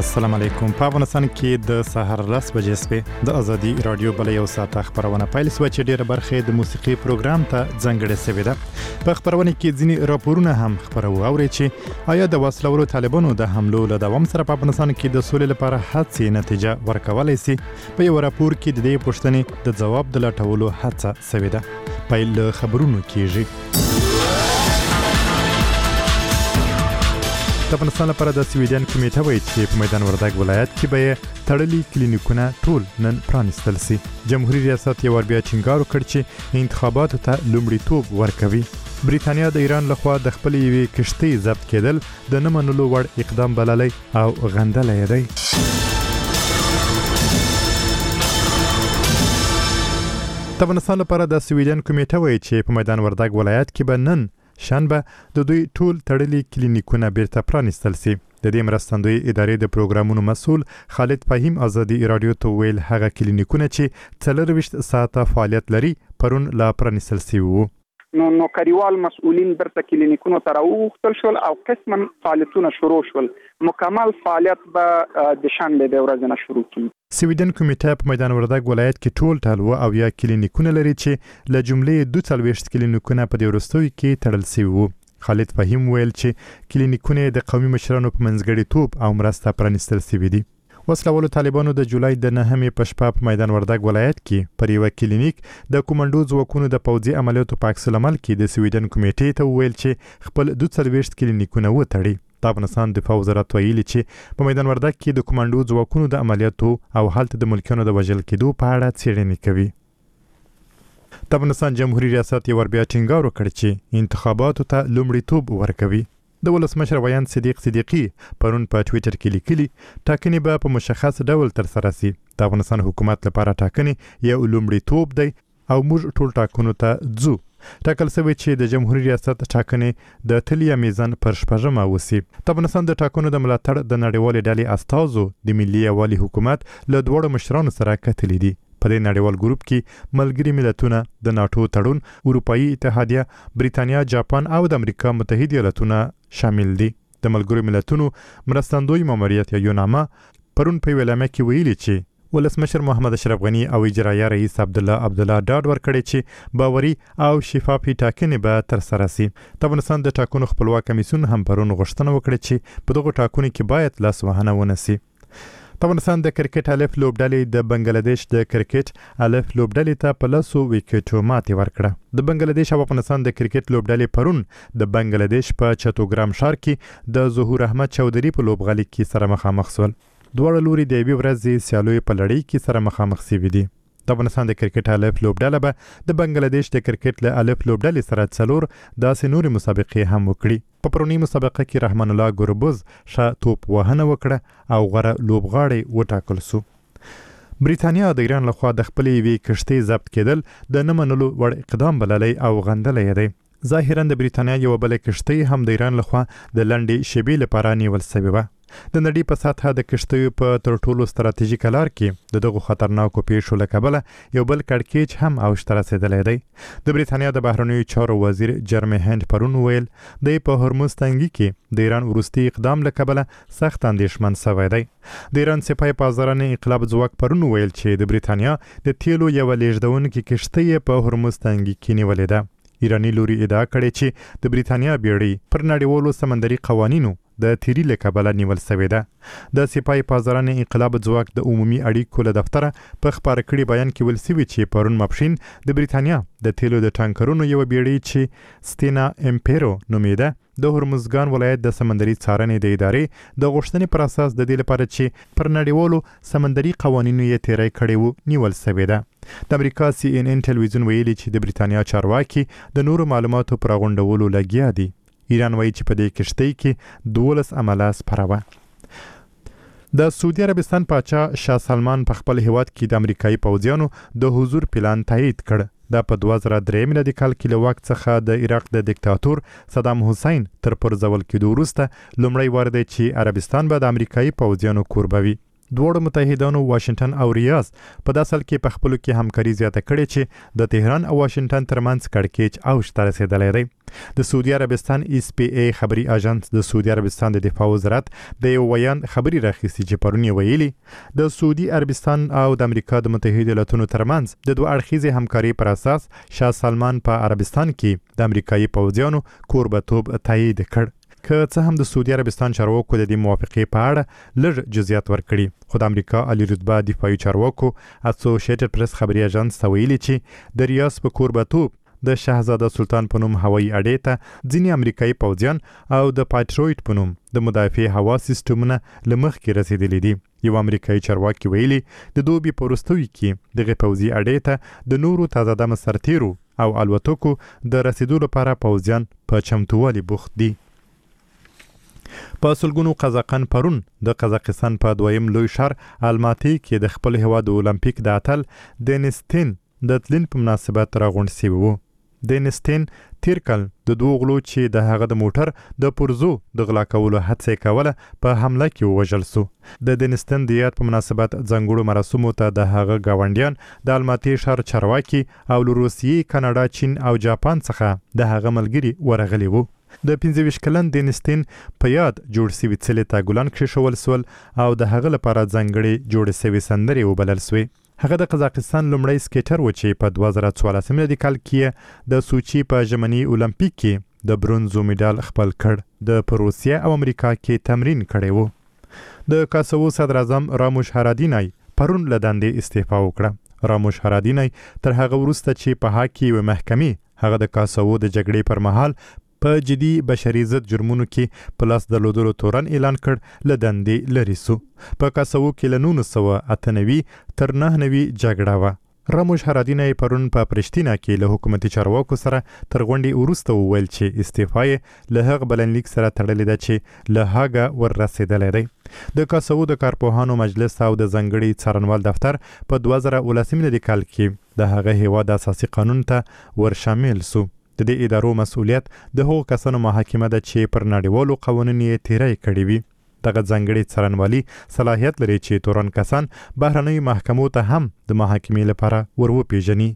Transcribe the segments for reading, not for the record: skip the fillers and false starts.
السلام علیکم. په افغانستان کې د سحر 10 بجې سپې د ازادي رادیو بل یو ساعت خبرونه پیل شوه چې ډیره برخه د موسیقي پروګرام ته ځانګړې شوې ده. په خبرونه کې ځینې راپورونه هم خبرو اوري چې آیا د وسلوالو طالبانو د حملو له دوام سره په افغانستان کې د سولې لپاره هڅې نتیجه ورکولای شي. په یو راپور کې د دې پوښتنې د ځواب د لټولو هڅه شوې ده. پیل خبرونه کیږي. د افغانستان لپاره د سویډن کمیټه وایي چې په میدان وردګ ولایت کې به تړلي کلینیکونه ټول نن پرانیستل شي. جمهوریت ریاست یو بیا ټینګار وکړ چې انتخاباتو ته لومړیتوب ورکوي. بریتانیا د ایران لخوا د خپل یوې کشتۍ ضبط کېدل د نه منلو وړ اقدام بللی او غندلی دی. د افغانستان لپاره د سویډن کمیټه وایي چې په میدان وردګ ولایت کې به نن شنبه د دوی ټول تړلي کلینیکونه بیرته پرانیستل شي. د دې مرستندوی ادارې د پروګرامونو مسؤل خالد فهیم ازادي رادیو ته ویل هغه کلینیکونه چې 24 ساعته فعالیت لري پرون لا پرانیستل شوي وو. نو کریوال مسؤلین برته کلینیکونو ته راوغوښتل شول او قسما فعالیتونه شروع شول. مکمل فعالیت به د شنبه د ورځې نه شروع کیږي. سویډن کمیټه په میدان وردګ ولایت کې ټول ټالو او یا کلینیکونه لري چې له جملې 42 کلینیکونه په دې وروستیو کې تړل شوي وو. خالد فهیم ویل چې کلینیکونه د قومي مشرانو په منځګړیتوب او مرسته پرانیستل شوي دي. وسلوالو طالبانو د جولای د 9 په شپه په میدان وردګ ولایت کې پر یو کلینیک د کومندو ځواکونو د پوځي عملیاتو په عکس العمل کې د سویډن کمیټې ته ویل چې خپل 42 کلینیکونه وتړي. د افغانستان دفاع وزارت ویلي چې په میدان وردګ کې د کومندو ځواکونو د عملیاتو او هلته د ملکیانو د وژل کېدو په اړه څېړنې کوي. د افغانستان جمهوریت ریاست یو بیا ټینګار وکړ چې انتخاباتو ته لومړیتوب ورکوي. د ولسمشر ویان صدیق صدیقی پرون په ټویټر کې لیکلي ټاکنې به په مشخص ډول ترسره شي. د افغانستان حکومت لپاره ټاکنې یو لومړیتوب دی او موږ ټول ټاکنو ته ځو. ټاکل شوی چې د جمهوریت ریاست ټاکنې د تلیا میزان پر شپږمه وسی. د افغانستان د ټاکنو د ملاتړ د نړیوالې ډلې استازو د ملي یووالي حکومت له دوړو مشرانو سره کتلې دي. په دې نړیوال ګروپ کې ملګري ملتونه، د ناتو تړون، اروپאי اتحادیه، بریتانیا، جاپان او د امریکا متحده ایالاتونه شامل دي. د ملګرو ملتونو مرستندوی ماموریت یا یوناما پرون په ویلامه کې ویلي چې ولسمشر محمد اشرف غنی او اجرایه رئیس عبدالله ډاډ ورکړی چې باوري او شفافي ټاکنې به ترسره شي. د افغانستان د ټاکنو خپلواک کمیسیون هم پرون غوښتنه وکړه چې په دغو ټاکنو کې باید لاسوهنه ونه شي. په افغانستان د کرکټ الف لوبډلې د بنگلاديش د کرکټ الف لوبډلې ته په 10 وکټو ماتې ورکړه. د بنگلاديش او افغانستان د کرکټ لوبډلې پرون د بنگلاديش په چتوګرام ښار کې د ظهور احمد چودري په لوبغالي کې سره مخامخ شول. دواړه لوري د یوې ورځې سیالوي په لړۍ کې سره مخامخ شوي دي. د افغانستان د کرکټ الف لوبډله به د بنگلاديش د کرکټ له الف لوبډلې سره څلور داسې نورې مسابقې هم وکړي. په پرونی مسابقه کې رحمان الله ګوربوز ښه توپ وهنه وکړه او غوره لوبغاړی وټاکل شو. بریتانیا د ایران لخوا د خپل یوې کشتۍ ضبط کېدل د نه منلو وړ اقدام بللی او غندلی دی. ظاهرا د بریتانیا یو بل کشتۍ هم د ایران لخوا د لنډې شیبې لپاره نیول شوې وه. د نړۍ په سطحه د کشتیو په تر ټولو ستراتیژیک لار کې د دغو خطرناکو پیښو له کبله یو بل کړکېچ هم اوج ته رسېدلی دی. د بریتانیا د بهرنیو چارو وزیر جرمی هند پرون ویل دی په هرمز تنګي کې د ایران وروستي اقدام له کبله سخت اندېښمن شوی دی. د ایران سپاه پاسداران انقلاب ځواک پرون ویل چې د بریتانیا د تیلو یوه لیږدونکې کشتۍ په هرمز تنګي کې نیولې ده. ایرانی لوري ادعا کړې چې د بریتانیا بیړۍ پر نړیوالو سمندري قوانینو د تیری له کبله نیول شوې ده. د سپاه پاسداران انقلاب ځواک د عمومي اړیکو له دفتره په خپاره کړي بیان کې ویل شوي چې پرون ماپښین د بریتانیا د تیلو د ټانکرونو یوه بیړۍ چې ستینا امپیرو نومیده د هرمزګان ولایت د سمندري څارنې د ادارې د غوښتنې پر اساس د دې لپاره چې پر نړیوالو سمندري قوانینو یې تیری کړی وو نیول شوې ده. د امریکا CNN ټلویزیون ویلي چې د بریتانیا چارواکي د نورو معلوماتو پر غونډولو لګیا دي. ایران وایي چې په دې کشتۍ کې 12 عمله سپاره وه. د سعودي عربستان پاچا شاه سلمان په خپل هیواد کې د امریکایي پوځیانو د حضور پلان تایید کړ. دا په 2003 میلادي کال کې له وخت څخه د عراق د دیکتاتور صدام حسین تر پرځول کېدو وروسته لومړی وار دی چې عربستان به د امریکایي پوځیانو کوربه وي. دوه متحدانو واشنگټن او ریاض په داسل کې په خپل کې همکاري زیاته کړې چې د تهران او واشنگټن ترمنځ کړکېچ اوج ته رسیدلی دی. د سعودي عربستان SPA خبري اژانس د سعودي عربستان د دفاع وزارت د یو ویان خبري راخیستي چې پرون ویلي د سعودي عربستان او د امریکا د متحده ایالاتونو ترمنځ د دوه اړخیزې همکاري پر اساس شاه سلمان په عربستان کې د امریکایي پوځیانو کوربتوب تایید کړ. که څه هم د سعودي عربستان چارواکو د دې موافقې په اړه لږ جزئیات ورکړي، خو د امریکا عالی رتبه دفاعي چارواکو اسوسییټډ پریس خبري اژانس ته ویلي چې د ریاض په کوربتوب د شاهزاده سلطان په نوم هوایي اډې ته ځینې امریکایي پوځیان او د پاترویټ په نوم د مدافع هوا سیستمونه لمخکې رسیدلي دي. یو امریکایي چارواکي ویلي د دوبي په وروستیو کې دغه پوځي اډې ته د نورو تازه دمه سرتیرو او الوتکو د رسیدو لپاره پوځیان په چمتووالي بوخت دي. په سلګونو قزاقان پرون د قزاقستان په دویم لوی ښار الماتي کې د خپل هیواد اولمپیک د اتل دینیس تین د تلین په مناسبت راغونډ شوي وو. دینیس تین تیر کال د دوه غلو چې د هغه د موټر د پرزو د غلا کولو هڅه کوله په حمله کې ووژل شو. د دینیس تین د یاد په مناسبت ځانګړو مراسمو ته د هغه گاونډیان د الماتي ښار چارواکي او له روسیې، کاناډا، چین او جاپان څخه د هغه ملګري ورغلي وو. د 25 کلن دینیس تین په یاد جوړ شوي څلې ته ګلان کښېښول سول او د هغه لپاره ځانګړې جوړې شوې سندرې وبلل سوې. هغه د قزاقستان لومړی سکیټر و چې په 2014 میلادي کې د سوچي په ژمني اولمپیک کې د برونزو میډال خپل کړ. د روسیه او امریکا کې تمرین کړی وو. د کاسوو صدر اعظم راموش هرادینای پرون له دندې استعفا وکړه. راموش هرادینای تر هغه وروسته چې په هاکي و محکمې هغه د کاسوو د جګړې پر مهال په جدي بشري ضد جرمونو کې په لاس درلودلو تورن اعلان کړ له دندې لرې سو. په کاسوو کې له 1998 تر 99 جګړه وه. راموش هرادینای پرون په پرشتینا کې له حکومتي چارواکو سره تر غونډې وروسته وویل چې استعفا یې له هغه بلنلیک سره تړلې ده چې له هاګه ور رسېدلی دی. د کاسوو د کارپوهانو مجلس او د ځانګړي څارنوال دفتر په 2019 میلادي کال کې د هغه هیواد اساسي قانون ته ور شامل سو. د دې ادارو مسؤلیت د هغو کسانو محاکمه ده چې پر نړیوالو قوانینو یې تیری کړی وي. دغه ځانګړي څارنوالي صلاحیت لري چې تورن کسان بهرنیو محکمو ته هم د محاکمې لپاره ور وپیژني.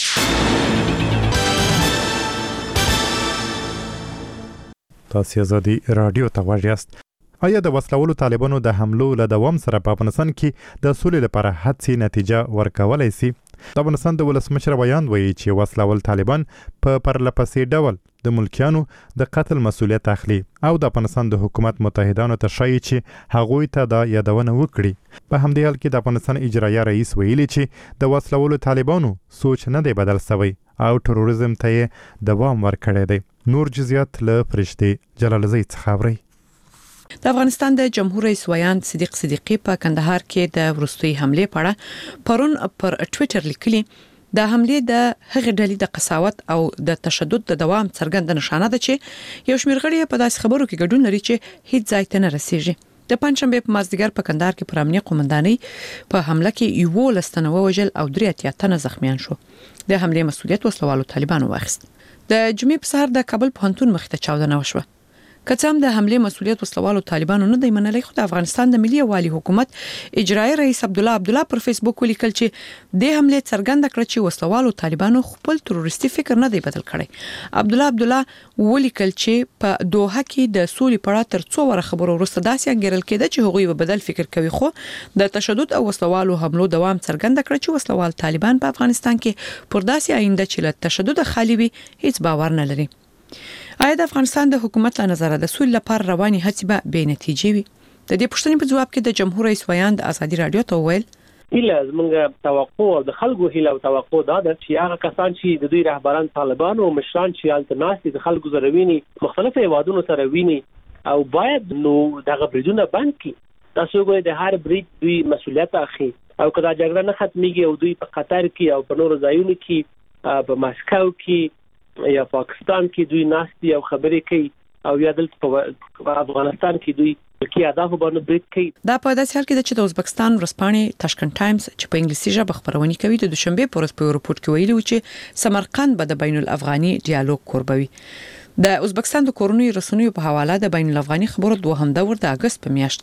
تاسو ازادي رادیو ته غوږ یاست. آیا د وسلوالو طالبانو د حملو له دوام سره په افغانستان کې د سولې لپاره هڅې نتیجه ورکولی سي؟ د افغانستان د ولسمشر ویاند وایي چې وسلوال طالبان په پرلپسې ډول د ملکیانو د قتل مسؤلیت اخلي او د افغانستان د حکومت متحدانو ته ښایي چې هغوی ته دا یادونه وکړي. په همدې حال کې د افغانستان اجرایه رئیس ویلي چې د وسلوالو طالبانو سوچ نه دی بدل شوی او تروریزم ته یې دوام ورکړی دی. نور جزئیات له فرشتې جلالزی څخه اورئ. د افغانستان د جمهور رئیس ویاند صدیق صدیقی په کندهار کې د وروستي حملې په اړه پرون پر ټوئیټر لیکلي د حملې د هغې ډلې د قساوت او د تشدد د دوام څرګند نشانه ده چې یو شمېر غړي په داسې خبرو کې ګډون لري چې هیڅ ځای ته نه رسیږي. د پنځشنبه په مازدیګر په کندهار کې پر امنیه قومندانۍ په حمله کې 11 تنه ووژل او 83 تنه زخمیان شو. د حملې مسؤلیت وسلوالو طالبانو واخیست. د جمعې په سهار د کابل پوهنتون مخې ته چاودنه وشوه. که څه هم د حملې مسؤلیت وسلوالو طالبانو نه دی منلی، خو د افغانستان د ملي یووالي حکومت اجرایي رئیس عبدالله پر فیسبوک ولیکل چې د حملې څرګنده کړه چې وسلوالو طالبانو خپل تروریستي فکر نه دی بدل کړی. عبدالله ولیکل چې په دوحه کې د سولې په اړه تر څو وره خبرو وروسته داسې انګیرل کېده چې هغوی به بدل فکر کوي، خو د تشدد او وسلوالو حملو دوام څرګنده کړه چې وسلوال طالبان په افغانستان کې پر داسې آینده چې له تشدد خالي وي هیڅ باور نه لري. آیا د افغانستان د حکومت له نظره د سولې لپاره رواني هڅې به بې نتیجې وي؟ د دې پوښتنې په ځواب کې د جمهور رئیس ویاند ازادي رادیو ته وویل هیله زموږ توقع او د خلکو هیله او توقع دا ده چې هغه کسان چې د دوی رهبران طالبان او مشران چې التناسي د خلکو سره ویني مختلفو هیوادونو سره ویني او باید نو دغه بریدونه بند کړي. تاسو ګورئ د هر برید دوی مسؤلیت اخلي او کله جګړه نه ختميږي او دوی په قطر کې او په نورو ځایونو کې په ماسکو کې یا پاکستان کې دوی ناستي او خبرې کوي او یا دلته په افغانستان کې دوی کې اهداف باندې برید کوي. دا په داسې حال کې چې د ازبکستان ورځپاڼې تاشکند ټایمز چې په انګلیسي ژبه خبرونه کوي د دوشنبه په ورځ په رپورت کې ویلي و چې سمرقند به د بین الافغاني ډیالوګ کوربوي. د ازبکستان د کورونی رسنیو په حواله د بین الافغاني خبرو دوهم دور د اگست په میاشت کې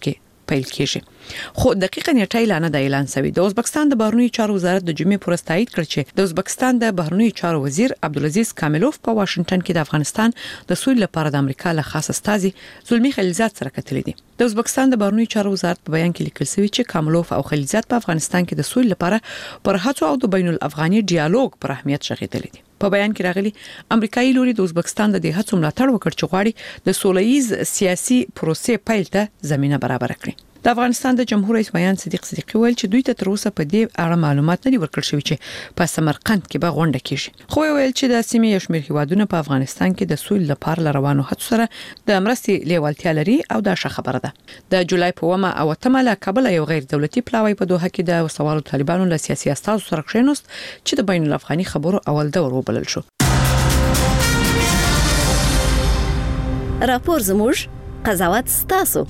پیل کیږي خو دقیقاً نیټه اعلان د اعلان شوی د ازبکستان د بهرنیو چارو وزارت د جمعې پر تایید کړ چې د ازبکستان د بهرنیو چارو وزیر عبدالعزیز کاملوف په واشنگټن کې د افغانستان د سولې لپاره د امریکا له خاص استازي زلمی خلیلزاد سره کتلې دي د ازبکستان د بهرنیو چارو وزارت په بیان کې لیکل شوی چې کاملوف او خلیلزاد په افغانستان کې د سولې لپاره پر هڅو او د بین الافغاني ډیالوګ پر اهمیت شغېدل دي په بیان کې راغلي امریکایي لوري د ازبکستان د دې هڅو ملاتړ وکړ چې غواړي د سولهییز سیاسي پروسې پیل ته زمينه برابر کړي د افغانستان د جمهور رئیس ویان صدیق صدیقی ویل چې دوی ته تر اوسه په دې اړه معلومات نه دي ورکړل شوی چې په سمرقند کې به غونډه کیږي خو ویل چې د سیمې یو شمېر هیوادونه په افغانستان کې د سولې لپاره روانو هڅو سره د مرستې لیوالتیا لري او دا ښه خبره ده د جولای په 1 او 8 له کابل یو غیر دولتي پلاوی په دوحه کې د وسوالو طالبانو له سیاسي استازو سره کښینوست چې د بین الافغاني خبرو اول دور وبلل شو راپور زموږ قضاوت ستاسو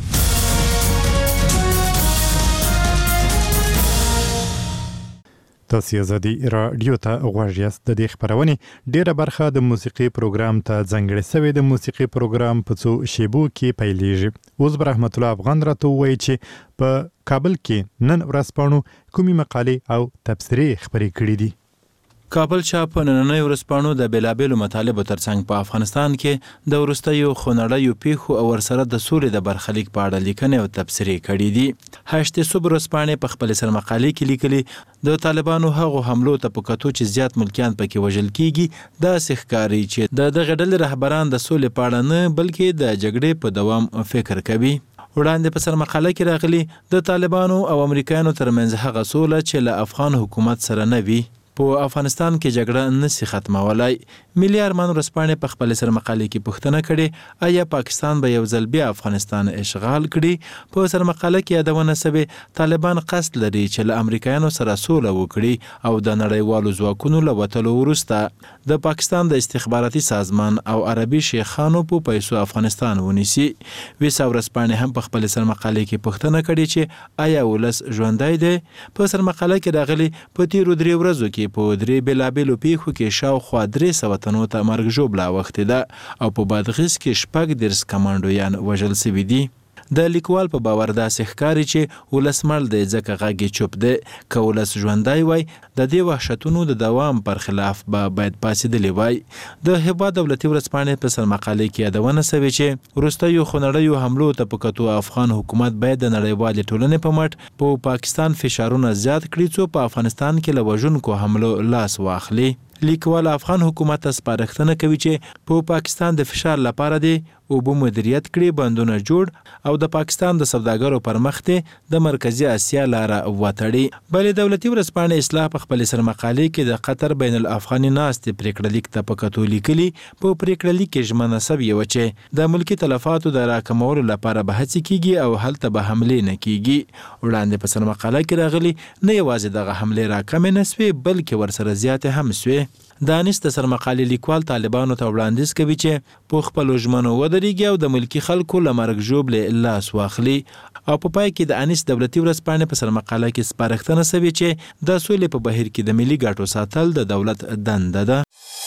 تاسو ازادي رادیو ته غواړئ د دې خبرونه ډیره برخه د موسیقي پروګرام ته ځانګړې شوی د موسیقي پروګرام په څو شیبو کې پیلېږي اوس رحمت الله افغان راته وایي چې په کابل کې نن ورځپاڼو کومي مقالې او تبصرې خبرې کړې دي کابل چاپ نننۍ ورځپاڼو د بیلابېلو مطالبو ترڅنګ په افغانستان کې د وروستیو خونړیو پیښو او ورسره د سولې د برخلیک په اړه لیکنې او تبصرې کړې دي هشت صبح ورځپاڼې په خپل سر مقالې کې لیکلي د طالبانو هغو حملو ته په کتو چې زیات ملکیان پکې وژل کیږي دا ښکاري چې د دغه ډلې رهبران د سولې په اړه نه بلکې د جګړې په دوام فکر کوي وړاندې په سر مقاله کې راغلي د طالبانو او امریکایانو ترمنځ هغه سوله چې له افغان حکومت سره نه وي په افغانستان کې جګړه نشي ختمولای ملي ارمان ورځپاڼې په خپل سر مقالې کې پوښتنه کړې آیا پاکستان به یو ځل بیا افغانستان اشغال کړي په سر مقاله کې یادونه شوې طالبان قصد لري چې له امریکایانو سره سوله وکړي او د نړیوالو ځواکونو له وتلو وروسته د پاکستان د استخباراتي سازمان او عربي شیخانو په پیسو افغانستان ونیسي ویسا ورځپاڼې هم په خپل سر مقالې کې پوښتنه کړې چې آیا ولس ژوندی دی په سر مقاله کې راغلي په تیرو 3 ورځو کې په درې بیلابېلو پیښو کې شاوخوا 300 تنو ته مرګ ژوبله اوښتې ده او په بادغیس کې 10 کمانډویان وژل شوي دي د لیکوال په باور داسې ښکاري چې ولسمړ دی ځکه غږ یې چوپ دی که ولس ژوندی وای د دې وحشتونو د دوام پر خلاف به باید پاڅېدلی وای د هېواد دولتي ورځپاڼې په سر مقالې کې یادونه شوې چې وروستیو خونړیو حملو ته په کتو افغان حکومت باید د نړیوالې ټولنې په مټ په پاکستان فشارونه زیات کړي څو په افغانستان کې له وژونکو حملو لاس واخلي لیکوال افغان حکومت ته سپارښتنه کوي چې په پاکستان د فشار لپاره دی اوبه مدیریت کړي بندونه جوړ او د پاکستان د سوداګرو پر مخ د مرکزی اسیا لاره وتړي بلې دولتي ورځپاڼې اصلاح په خپل سر مقالې کې د قطر بین الافغاني ناستې پریکړه لیک ته په کتو لیکلي په پریکړه لیک کې ژمنه شوې وه چې د ملکي تلفاتو د راکمولو لپاره به هڅې کیږي او هلته به حملې نه کیږي وړاندې په سر مقاله کې راغلي نه یوازې دغه حملې راکمې نه سوې بلکې ورسره زیاتې هم سوې د انیس د سر مقالې لیکوال طالبانو ته وړاندیز کوي چې په خپلو ژمنو ودرېږي او د ملکي خلکو له مرګ ژوبلې لاس واخلي او په پای کې د انیس دولتي ورځپاڼې په سر مقاله کې سپارښتنه شوې چې د سولې په بهیر کې د ملي ګټو ساتل د دولت دنده ده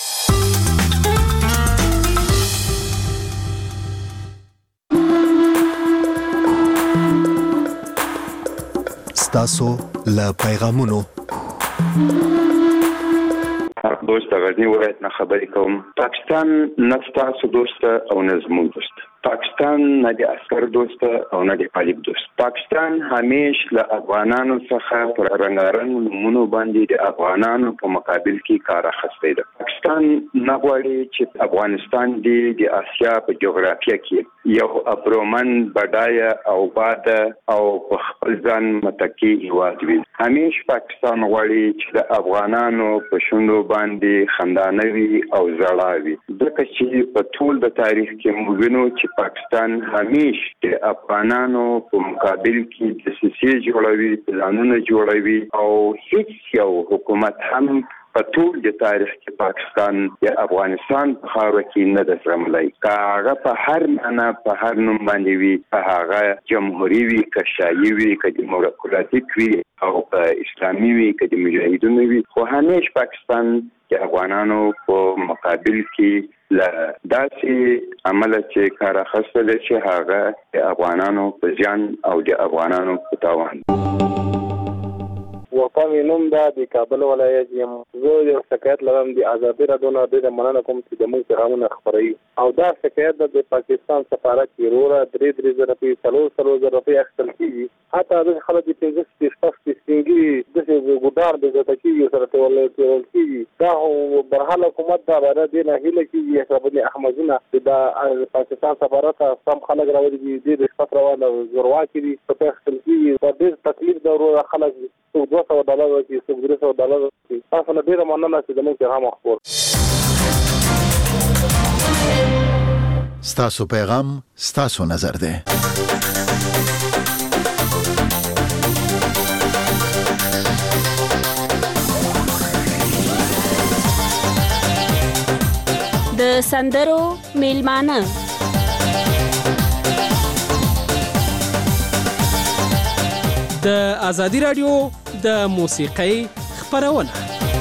ستاسو له پیغامونو دوست غزنی ولایت نه خبرې کوم پاکستان نه ستاسو دوست او نه زموږ دوست پاکستان نه د عسکر دوست او نه د طالب دوست پاکستان همیش له افغانانو څخه پر رنګارنګ نومونو باندې د افغانانو په مقابل کې کار اخیستی ده پاکستان نه غواړي چې افغانستان د اسیا په جغرافیه کې یو ابرومن بډایه او باد او په خپل ځان متکی هیواد وي همیش پاکستان غواړي چې د افغانانو په شونډو باندې خندانه وي او ژړا وي ځکه چې په ټول د تاریخ کې موږ وینو چې پاکستان همیش د افغانانو په مقابل کې د سیاسي جوړوي پلانونه جوړوي او هیڅ یو حکومت هم په ټول د تاریخ کې پاکستان یا افغانستان په خاوره کې نه د زغملای کاغه په هر معنا په هر نوم باندې وي په هغه جمهوریت وي کشایي وي که دیموکراتیک وي او په اسلامي وي که د مجاهدونو وي خو همیش پاکستان د افغانانو په مقابل کې ل داسې عمل چې کار اخیستل چې هغه د افغانانو په ځان او د افغانانو په تاوان وقامي نوم د کابل ولایت یم زه یو شکایت لرم د ازادي راډیو نه د مننه کوم چې د موږ پیغامونه خبري او دا شکایت د پاکستان سفارت وروره 3 روپیه 3 روپیه اخیستل کیږي حتی د خلک د 15 سپینګي د ګودار د ځکه سره تول کیږي دا برحال حکومت دا باندې نه هله کیږي حساب احمدونه د پاکستان سفارت سم خلک راوړي دي د خطر روانه زوروا کیږي په اخیستل کیږي په دې تکلیف د ورو خلک $200 کې $300 کې تاسو نه ډیر مننه چې زموږ پیغام خبر ستاسو پیغام ستاسو نظر ده د سندرو میلمانه د ازادي راډیو د موسیقۍ خبرونه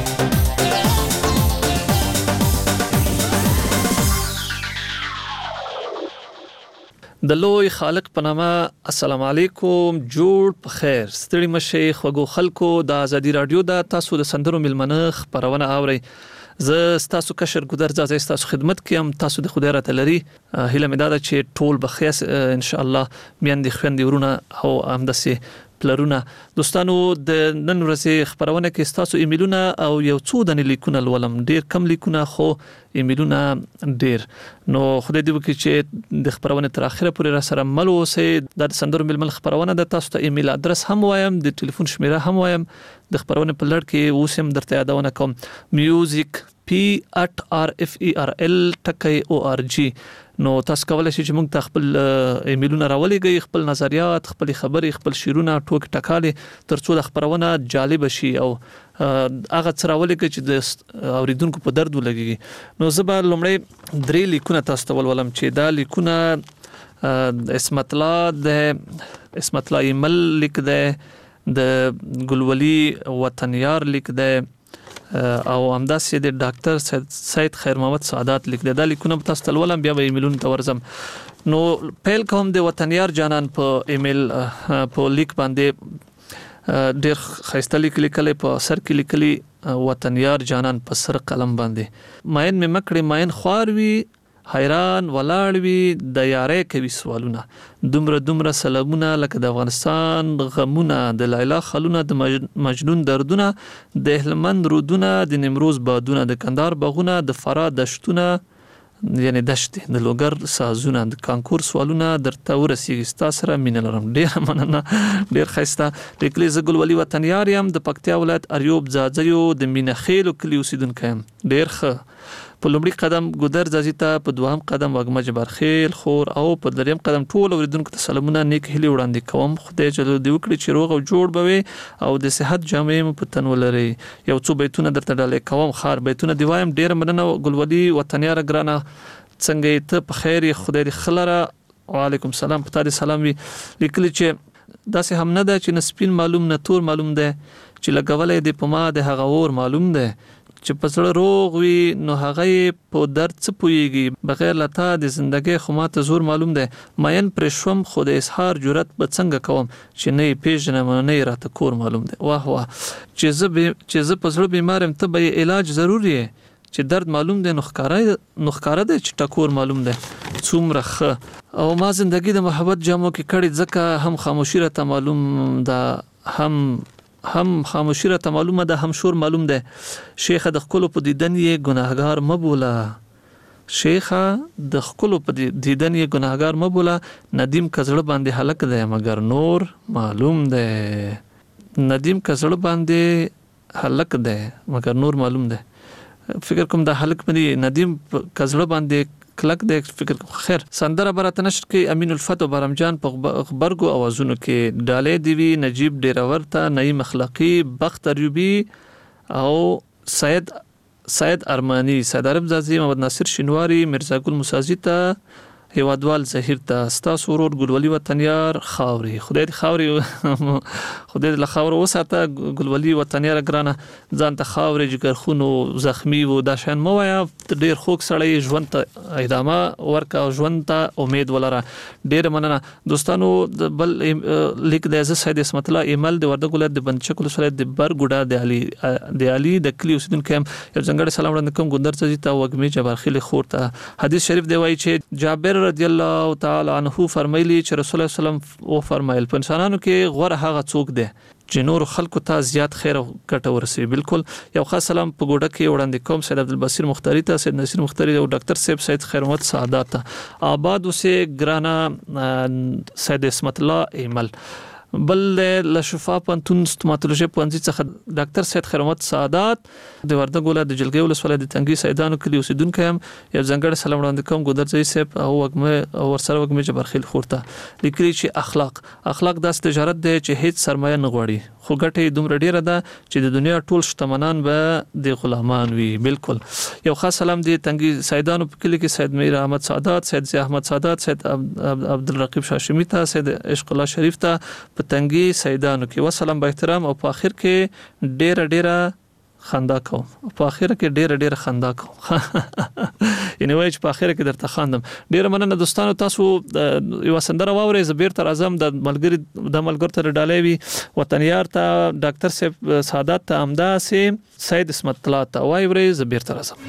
د لوی خالق په نامه السلام علیکم جوړ په خیر ستړي مشه خوګو خلکو د ازادي راډیو د تاسو د سندرو میلمنه خبرونه اوري زه تاسو کشر ګودر ځای تاسو خدمت کوم تاسو د خدای راته لري هله مې دا چې ټول بخیس ان شاء الله میاندې خويندې ورونه او همداسې پلرونه دوستانو د نن ورځې خبرونه کې تاسو ایمیلونه او یو څو د لیکونه ولوم ډیر کم لیکونه خو ایمیلونه ډیر نو خدای دې وکړي چې د خبرونه تر اخره پورې را سره مل اوسئ د سندرو ململ خبرونه د تاسو ته ایمیل ادرس هم وایم د ټلیفون شمیره هم وایم د خبرونه په لړ کې اوسم درته یادونه کوم music p@rferl.org نو تاسو کولای شئ چې موږ ته خپل ایمیلونه راولېږئ خپل نظریات خپل خبرې خپل شیرونه ټوک ټکالې ترڅو د خبرونه جالب شي او هغه څه راولېږئ چې د اوریدونکو په درد ولګي نو زه به لومړی 3 لیکونه تاسو ته ولولم چې دا لیکونه اسمت الله ایمل لیک ده د ګلولي وطنیار لیک ده او همداسې د ډاکټر سید خیر محمد سعادت لیک دا لیکونه تاسو ته ولولم بیا به ایمیلونه ته ورزم نو پیل کوم د وطنیار جانان په ایمیل په لیک باندې ډیر خسته لیکلي په سر کې لیکلي وطنیار جانان په سر قلم باندې ماین مې مکړې ماین خواروي حیران ولاړوي د یارې کوي سوالونه دومره سلامونه لکه د افغانستان غمونه د لیلا خلونه د مجنون دردونه د هلمند رودونه د نیمروز بادونه د کندهار باغونه د فراه دشتونه یعنی دشت د لوګر سازونه د کانکور سوالونه درته ورسیږي تاسو سره مینه لرم ډیر مننه ډیر خسته لیکلي زګل ولی وطنیار یم د پکتیا ولایت اریوب زاځیو د مینخیل کلی اوسیدونکو یم ډیر ښه په لومړي قدم ګودر ځازي ته په دوهم قدم وګمج برخیل خور او په دریم قدم ټول اوریدونکو ته سلامونه نیک هیلې وړاندې کوم خدای جل دې وکړي چې روغ او جوړ بوي او د صحت جامې په تن ولري یو څو بیتونه درته ډالې کوم خار بیتونه دی وایم ډیر مننه ګلولي وطنیار ګرانه څنګه ته په خیر خدای دې خلره وعلیکم السلام په تاسو سلام وی لیکلی چې داسې هم نه ده چې نسپین معلوم نه تور معلوم ده چې لګولې د پما د هغه اور معلوم ده چې پسړه روغ وي نو هغه په درد څه پويږي بغیر لتا د ژوندۍ خو ماته زور معلوم ده ماین پرشوم خود اظهار جرأت به څنګه کوم چې نه پیژنم نه راته کور معلوم ده واه چې زه پسړه بیمارم ته به علاج ضروری چې درد معلوم ده نو ښکارا ده چې ټکور معلوم ده څومره ښه او ما زندگی د محبت جامو کې کړي ځکه هم خاموشي راته معلوم ده هم خاموشي راته معلومه ده هم شور معلوم ده شیخه د خپل په دیدن یې ګناهګار مبولا شیخه د خپل په دیدن یې ګناهګار مبولا ندیم کزړه باندې هلک ده مگر نور معلوم ده ندیم کزړه باندې هلک ده مگر نور معلوم ده فکر کوم د هلک باندې ندیم کزړه باندې کلک د فکر خیر سندره برات نشر کې امین الفتو برمجان په خبرګو اوازونو کې ډالې دی وی نجیب ډیرورته نعیم اخلاقی بخت ایوبی او سید ارمانی، سید عرب زازي، محمد ناصر شینواری، مرزا ګل موسازي ته، هیوادوال زهیر ته، ستاسو ورور ګلولي وطنیار خاوري. خدای دې خاوري خدای دې له خاور وساته. ګلولي وطنیار ګرانه ځان ته خاوري جګرخونو زخمی وو دا شان مو وایا. ډیر خوږ سړی، ژوند ته ادامه ورکا او ژوند ته امید ولره. ډیر مننه دوستانو. بل لیک د عزت سید اسمت الله ایمل د وردګ ولایت د بنچکل سره د برګوډا د علي د کلی اوسیدونکو هم یو څنګه سلام وړاندې کوم. ګندر ته ته وګمی جبرخیل خور ته. حدیث شریف دی وایي چې جابر رضی الله تعالی عنہ فرمایلی چې رسول الله صلی الله علیه وسلم او فرمایل په انسانانو کې غوړه هغه څوک دی چې نور خلکو ته زیات خیر او ګټه ورسوي. بالکل. یو خاص سلام په ګوډه کې وړاندې کوم سید عبدالبصیر مختاری ته، سید نصیر مختاری او ډاکټر صاحب سید خیر محمد سعادت ته. آباد اوسه ګرانا سید اسمت الله ایمل. بل له شفا پنتون ستوماتولوژي پوهنځي څخه ډاکټر سید خیر محمد سعادت د وردګ ولایت د جلګۍ ولسوالۍ د تنګي سیدانو کلی اوسیدونکو هم یو ځنګړی سلام وړاندې کوم. ګودرځي صاحب او وګمه او ورسره وګمه جبرخیل خورته لیکلي چې اخلاق داس تجارت دی چې هیڅ سرمایه نه غواړي، خو ګټه دومره ډیره ده چې د دنیا ټول شتمنان به د غلامان وي. بالکل. یو خاص سلام دی تنګي سیدانو په کلی کې سید میر احمد سعادت، سید زی احمد سعادت، سید عبدالرقیب شاشمی ته، سید عشق الله شریف ته په تنګي سیدانو کې وسلام با احترام. او په اخر کې ډیره خندا کوم. په اخر کې ډیره خندا کوم. یعنی وایي چې په اخر کې درته خاندم. ډیره مننه دوستانو. تاسو یو سندره واورئ. زبیر تر اعظم د ملګر تر ډالۍ وي وطنیار ته، ډاکټر صاحب سعادت ته، امدا سي سید اسمت الله ته واورئ. زبیر تر اعظم.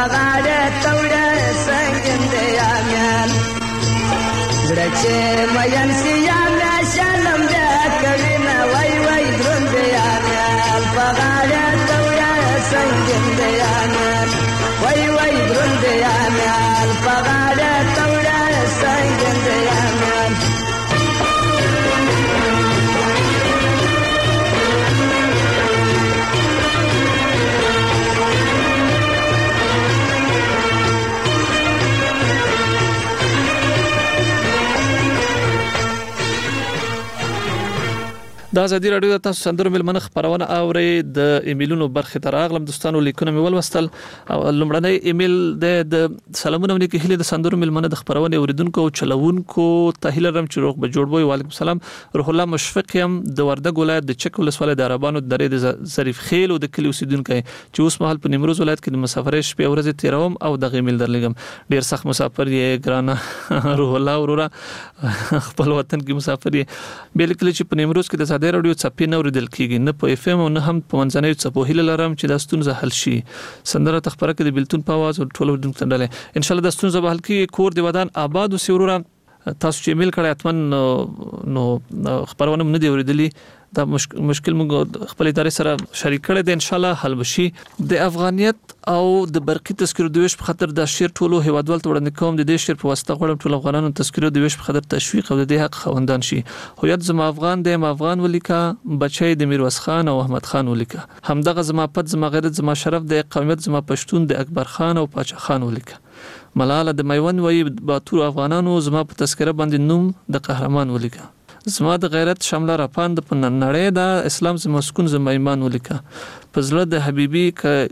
غاړه توړه سنگین دی یامیان زړه چې مین سي یامیا شلم بیا کوي نه وای وای دروند دی یامیان په غاړه توړه سنگین دی یامیان وای وای دروند دی یامیان په غاړه توړه سنگین دی یامیان د ازادي رادیو د تاسو سندرو ملمنه خبرونه اوري د ایمیلونو برخه تر اغلم دوستانو لیکونه مې ولوستل او لمړنی ایمیل د سلامونه ونی کې هله د سندرو ملمنه د خبرونه اوریدونکو او چلوونکو تهیل رم چې روغ بجوړبوي وعلیکم السلام روح الله مشفق يم د وردګ ولایت د چک ولسوالۍ د عربانو درې د ظریف خیل او د کلی اوسیدونکو چې اوس مهال په نیمروز ولایت کې د مسافرې شپې ورځې تیروم او د ایمیل درلګم ډیر سخت مسافر یې ګرانه روح الله ورورا خپل وطن کې مسافر یې بل کلی چې په نیمروز کې د د رادیو چپی نه اوریدل کیږي نه په اف ام او نه هم په منځنۍ چپو هیله لرم چې د ستونزه حل شي سندره تخبره کې د بلتون په आवाज او ټولو دونکو څنډه ان شاء الله د ستونزه به حل کیږي کور دی ودان آباد او سیورا تاسو چې ایمیل کړی اتمن نو خبرونه نه دی اوریدلی دا مشکل موږ خپل ادارې سره شریک کړی دی ان شاء الله حل وشي د افغانیت او د برقي تذکرو د ویش په خاطر د شیر ټولو هیوادوال ته وړاندې کوم د دې شیر په واسطه غواړم ټول افغانانو تذکرو د ویش په خاطر تشویق او د دې حق خوندان شي هویت زما افغان دی ما افغان ولیکا بچی د میرویس خان او احمد خان ولیکا همدغه زما پد زما غیرت زما شرف دی قومیت زما پښتون د اکبر خان او پاچا خان ولیکا ملاله د میوند وی باتور افغانانو زما په تذکره باندې نوم د قهرمان ولیکا زما د غیرت شامله راپاند په نړۍ د اسلام زما مسكون زما ایمان ولیکا پزړه د حبيبي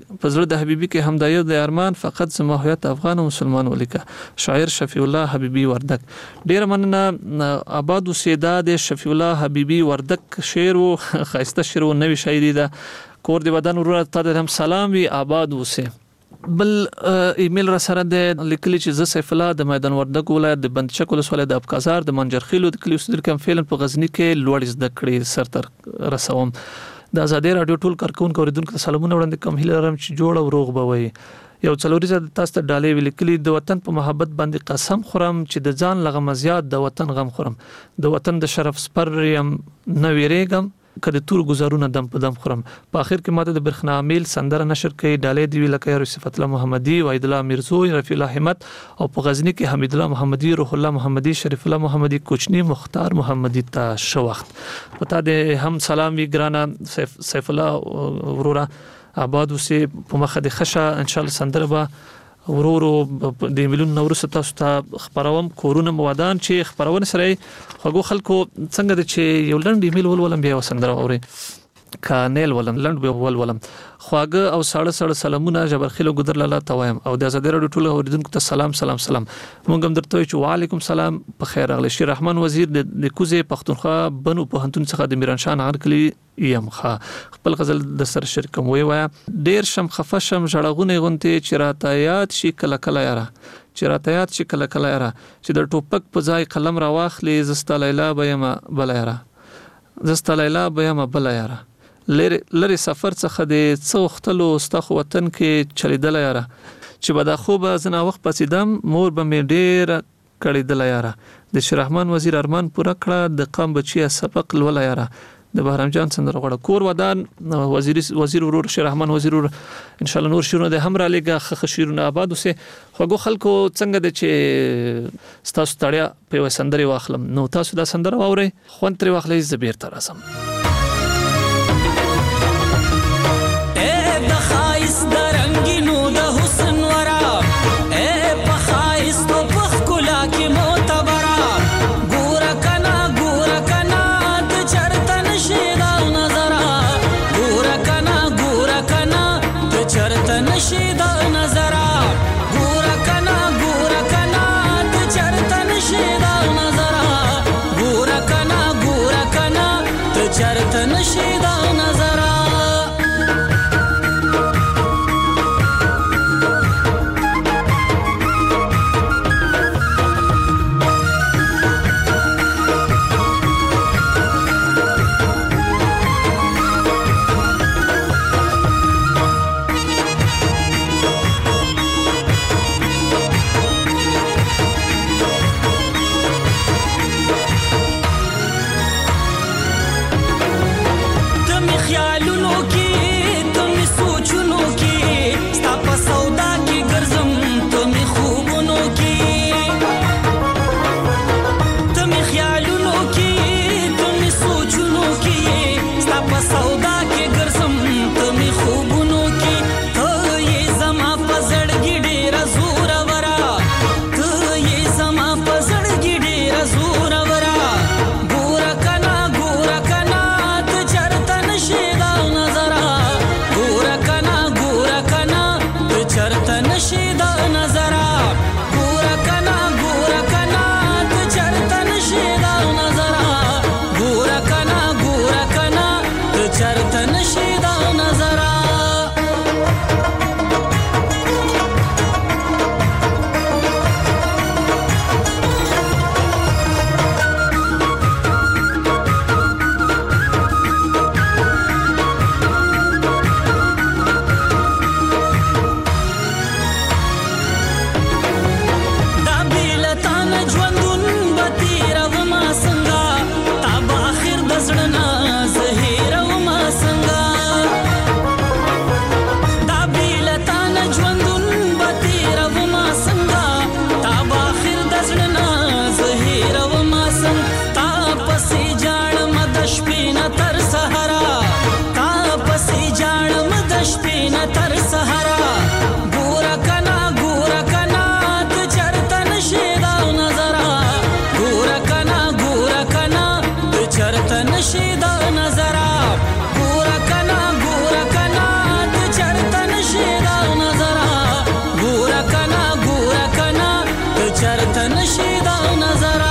کې همدایو د ارمان فقط زما هویت افغان او مسلمان ولیکا شاعر شفیع الله حبيبي وردک ډیر مننه آباد اوسېدا د شفیع الله حبيبي وردک شعر او خاصه شعر او نوې شاعري ده کور دی ودان ورور ته هم سلام وی آباد اوسه بل ایمیل را سره د لیکلي چې ز سیف الله د میدان وردګ ولایت د بندچک ولسوالۍ د ابکازار د منجرخیلو د کلی اوسیدونکو کم فعلا په غزنی کې لوړ زده کړې سرتر رسوم د ازادي رادیو ټول کارکونکو اوریدونکو سلامونه وړاندې کوم هیله لرم چې جوړ او روغ بوي یو څلوري تاسو ته ډالې ولیکلي د وطن په محبت باندې قسم خورم چې د ځان لغم زیات د وطن غم خورم د وطن د شرف سپر يم نه ویریږم کله تور گزارونه دم په دم خورم په اخر کې ماته د برخنا عامل سندره نشر کوي ډالې دی لکه صفت الله محمدي وحید الله میرزوی رفیع الله همت او په غزنی کې حمید الله محمدي روح الله محمدي شریف الله محمدي کوچنی مختار محمدي ته شو وخت پتا د هم سلام وی ګرانا سیف الله ورورا آباد اوسه په مخه د خشه ان شاء الله سندره به ورورو د مليون نورس تاسو ته خبروم کورونه موادان چې خبرونه سره خو خلکو څنګه د چې یو لند ایمیل ولولم بیا وسندره اوري کانل ولم لند به ولولم خواګه او ساړه سلامونه جبرخیلو ګدر لاله توایم او د ازادي رادیو ټول اوریدونکو ته سلام مونږ هم درته چې وعلیکم سلام په خیر اغلی شیر رحمان وزیر د کوزه پښتونخوا بنو په هنتون څخه د میرانشان هرکلی یم خپل غزل د سر شرکم وی وایا ډیر شم خفشم جړغونه غونته چراته یاد شي کله یاره چې د ټوپک په ځای قلم را واخلې زستا لیلا بیا یاره لری سفر څخه د څوختلو ستخ وطن کې چلیدل یاره چې بدا خوب زنا وخت پسیدم مور به می ډیر کړیدل یاره د شیر رحمان وزیر ارمان پورا کړه د قام بچی سبق ول یاره د بهرام جان سندره غړ کور ودان وزیر ورور شیر رحمان وزیر ورور ان شاء الله نور شیرونه د همرا لګه خشیرونه آباد اوسه خوګو خلکو څنګه د چې تاسو تړیا په سندره واخلم نو تاسو دا سندره واوري خوان تر واخلې زبیر تر اسم نشي د نظر ګور کنا ته چرته نشي د نظر ګور کنا ته چرته نشي د نظر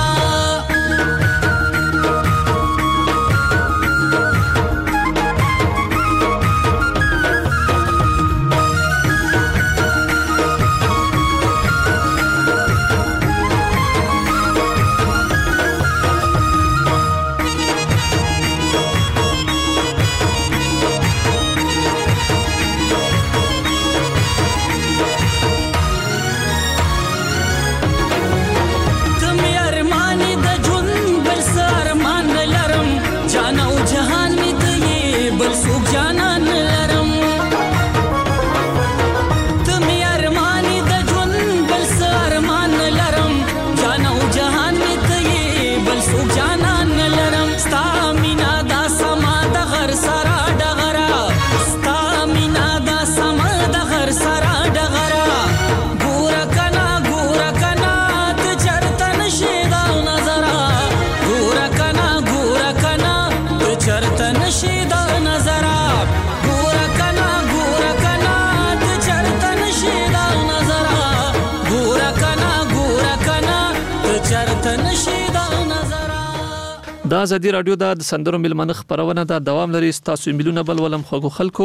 دا ازادي رادیو د سندرو ملمنه خبرونه دا دوام لري تاسو ایمیلونه بل ولم خو خلکو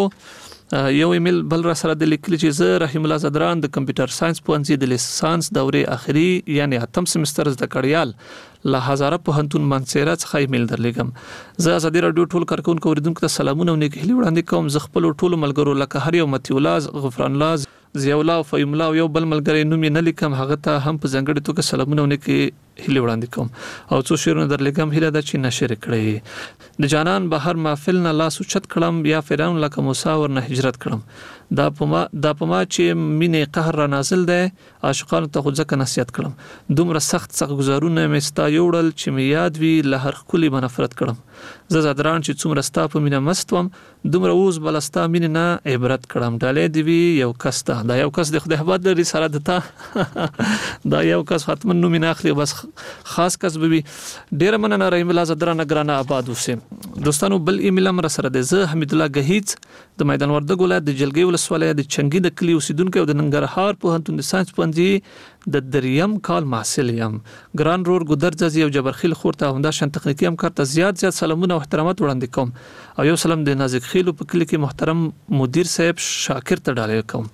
یو ایمیل بل را سره د لیکل چې زه رحیم الله زدران د کمپیوټر ساينس پوهنځي د لیسانس دورې اخري یعنی اتم سمستر زده کړیال له هزاره پوهنتون منصیره څخه ایمیل درلګم زه ازادي رادیو ټول کارکونکو اوریدونکو ته سلامونه او نیک هیلې وړاندې کوم زه خپل ټول ملګرو لکه هر یو متیولاز غفران الله زیولا او فیملا یو بل ملګری نوم نه لیکم هغه ته هم په ځنګړې توګه سلامونه او نیک هیلې وړاندې کوم او څو شیرونه درلګم هیله ده چې نشر کړئ د جانان بهر محفل نه لاس اوچت کړم یا فرعون لکه موسی ورنه هجرت کړم دا پما چې مینه قهر را نازل ده عاشقانو ته خو ځکه نصیحت کړم دومره سخت گزارونه مې ستا یوړل چې مې یاد وی له هر خولي بنفرت کړم زه زادران چې څومره ستا په مینه مستوم دومره اوس بلستا مینه نه عبرت کړم ډالې دی وی یو کس ته دا یو کس د خدای حباد لري سره دته دا یو کس ختم نو مینه اخلي بس خاص کس به ډیر مننه رحیم الله زدران ګرانه آباد اوسه دوستانو بل ایمیل هم سره ده زه حمید الله گهیت د میدان وردګ ولایت د جلګي ولسوالۍ د چنګي د کلی اوسیدونکو او د ننګرهار پوهنتون د ساينس پوهنځي د دریم کال محصل یم ګران رور ګدرځي او جبرخیل خورته همدا شان تخنیکی همکار ته زیات سلامونه او احترامات وړاندې کوم او یو سلام د نازک خیلو په کلی کې محترم مدیر صاحب شاکر ته ډالې کوم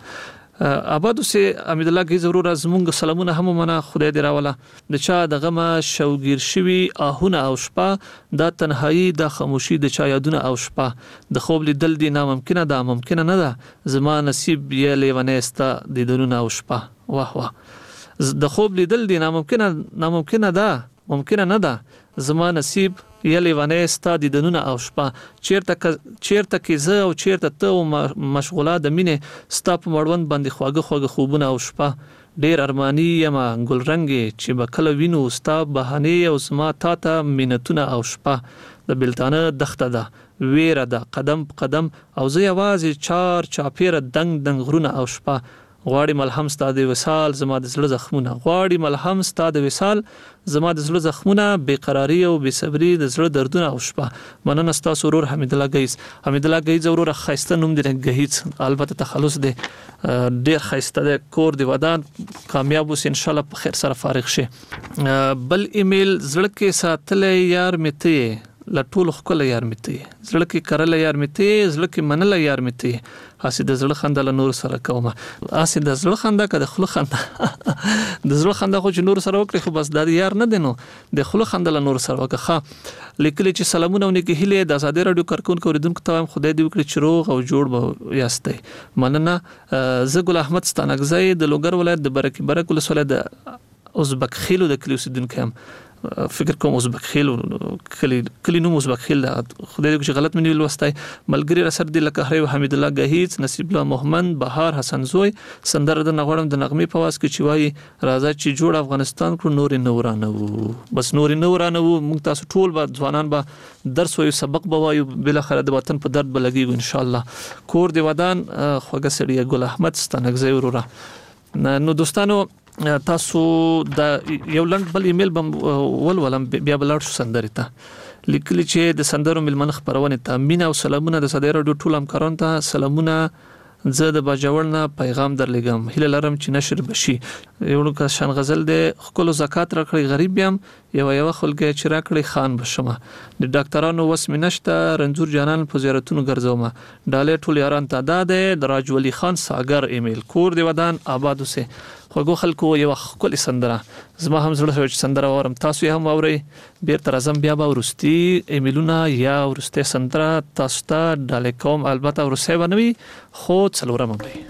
آبادو سه حمید الله کی ضرور زمونږ سلامونه هم منه خدای دی راوله د چا د غمه شوګیر شوی آهونه او شپه د تنهایی د خاموشي د چا یادونه او شپه د خوب لیدل دی ناممکنه ده ممکنه نه ده زما نصیب یې لیونه است د دلونه او شپه واه واه د خوب لیدل دی ناممکنه ده ممکنه نه ده زما نصیب یلی ونه ستا د دنونه او شپه چیرته کې زه او چیرته ته مشغوله د مینې ستا په مړوند باندې خواږه خوبونه او شپه ډیر ارمانی یما ګل رنگي چې بکله وینو ستا بهانه او زما تا ته مینتونه او شپه د بلتانه دخته ده ویره ده قدم قدم او زه یوازې چار چاپیره دنګ غرونه او شپه غواړي ملهم ستاده وصال زما د زړه زخمونه غواړي ملهم ستاده وصال زما د زړه زخمونه بیقراری او بصبری د زړه دردونه او شپه مننه ستاسو ورور حمید الله گیز ورور خایسته نوم دی گهیز البته تخلص دی ډیر خایسته د کور دی ودان کامیاب اوس ان شاء الله په خیر سره فارغ شي بل ایمیل زړه کې ساتلې یار مته لټول خپل یار مته زړه کې کرل یار مته زړه کې منل یار مته اسی د زړه خنده له نور سره کومه اسی د زړه خنده کده خله خنده د زړه خنده خو چې نور سره وکړي خو بس د یار نه دینو د خله خنده له نور سره وکړه لیکل چې سلامونه او نیکی هیله د آزادي رادیو کارکونکو اوریدونکو ته خدای دې وکړي چې روغ او جوړ به یاستئ مننه زه ګل احمد ستانګزی د لوګر ولایت د برک ولسوالۍ د ازبک خیلو د کلی اوسیدونکو هم فکر کوم ازبک خیل کلی نوم ازبک خیل خدای دې چې غلط منی لوستای ملګری رسر دی لکه هری حمید الله گهیز نصیب الله محمد بهار حسن زوی سندره د نغړم د نغمې په واس کې چې وای راځه چې جوړ افغانستان کړو نور نورانه وو بس نور نورانه وو موږ تاسو ټول به ځوانان به درس وایو سبق به وایو بل اخر د وطن په درد بلګي ان شاء الله کور دی ودان خوګه سړی ګل احمد ستانګزی وروره نو دوستانو تاسو د یو لند بل ایمیل بم ولولم بیا بلار شو سندره ته لیکلي چې د سندرو ملمنه خبرونه تامین او سلامونه د صدر رادیو ټول همکارانو ته سلامونه زه د باجوړ نه پیغام درلګم هله لرم چې نشر بشي یو که شان غزل د خپل زکات راکړي غریب یم یو خلګ چې راکړي خان بشمه د ډاکټرانو وسم نشته رنځور جانان په زیارتونو ګرځومه ډالې ټول یاران تعداد د راج ولی خان ساګر ایمیل کور دی ودان آباد اوسه خوګو خلکو یو خپل سندره زما هم زړه شو چې سندره ورم تاسو هم اوري بیرته راځم بیا به ورستي ایمیلونه یا ورسته سندره تاسو ته ډالې کوم البته ورسه ونوي خو څلورم به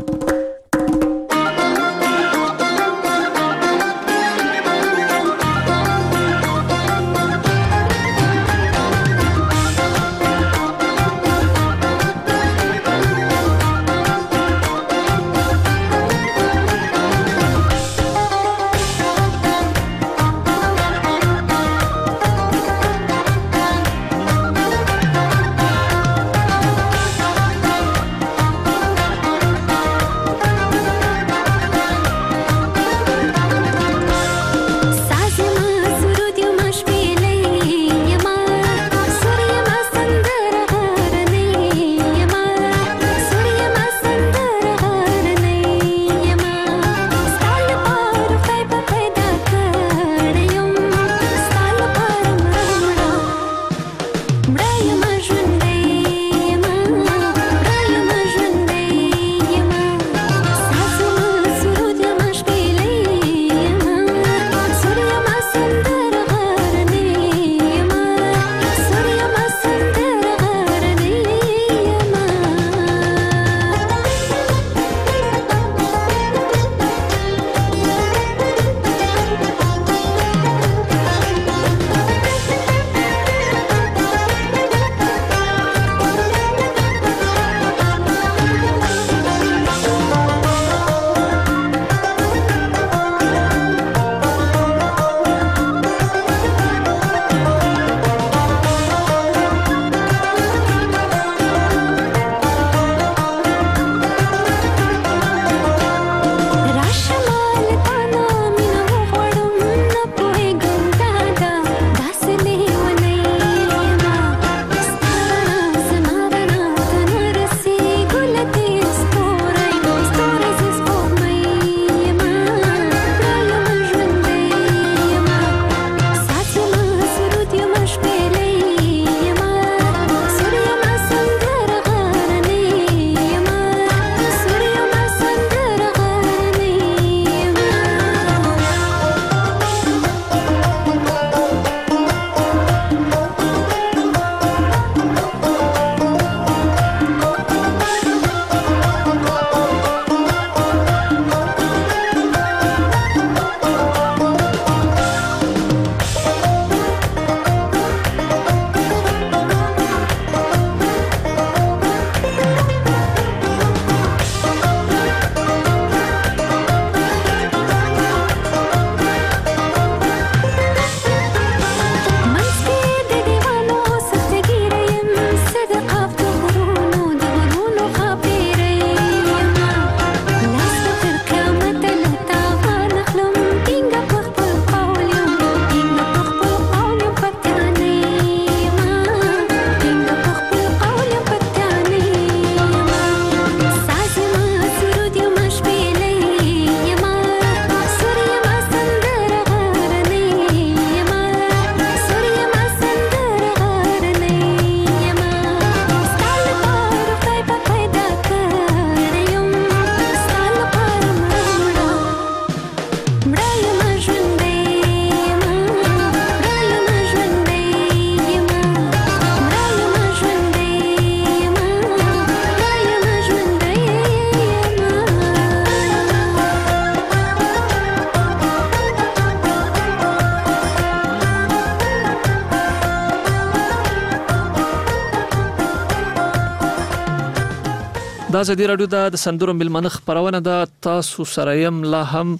دا زدي رادیو د سندرو ملمنه خبرونه د تاسو سره يم لا هم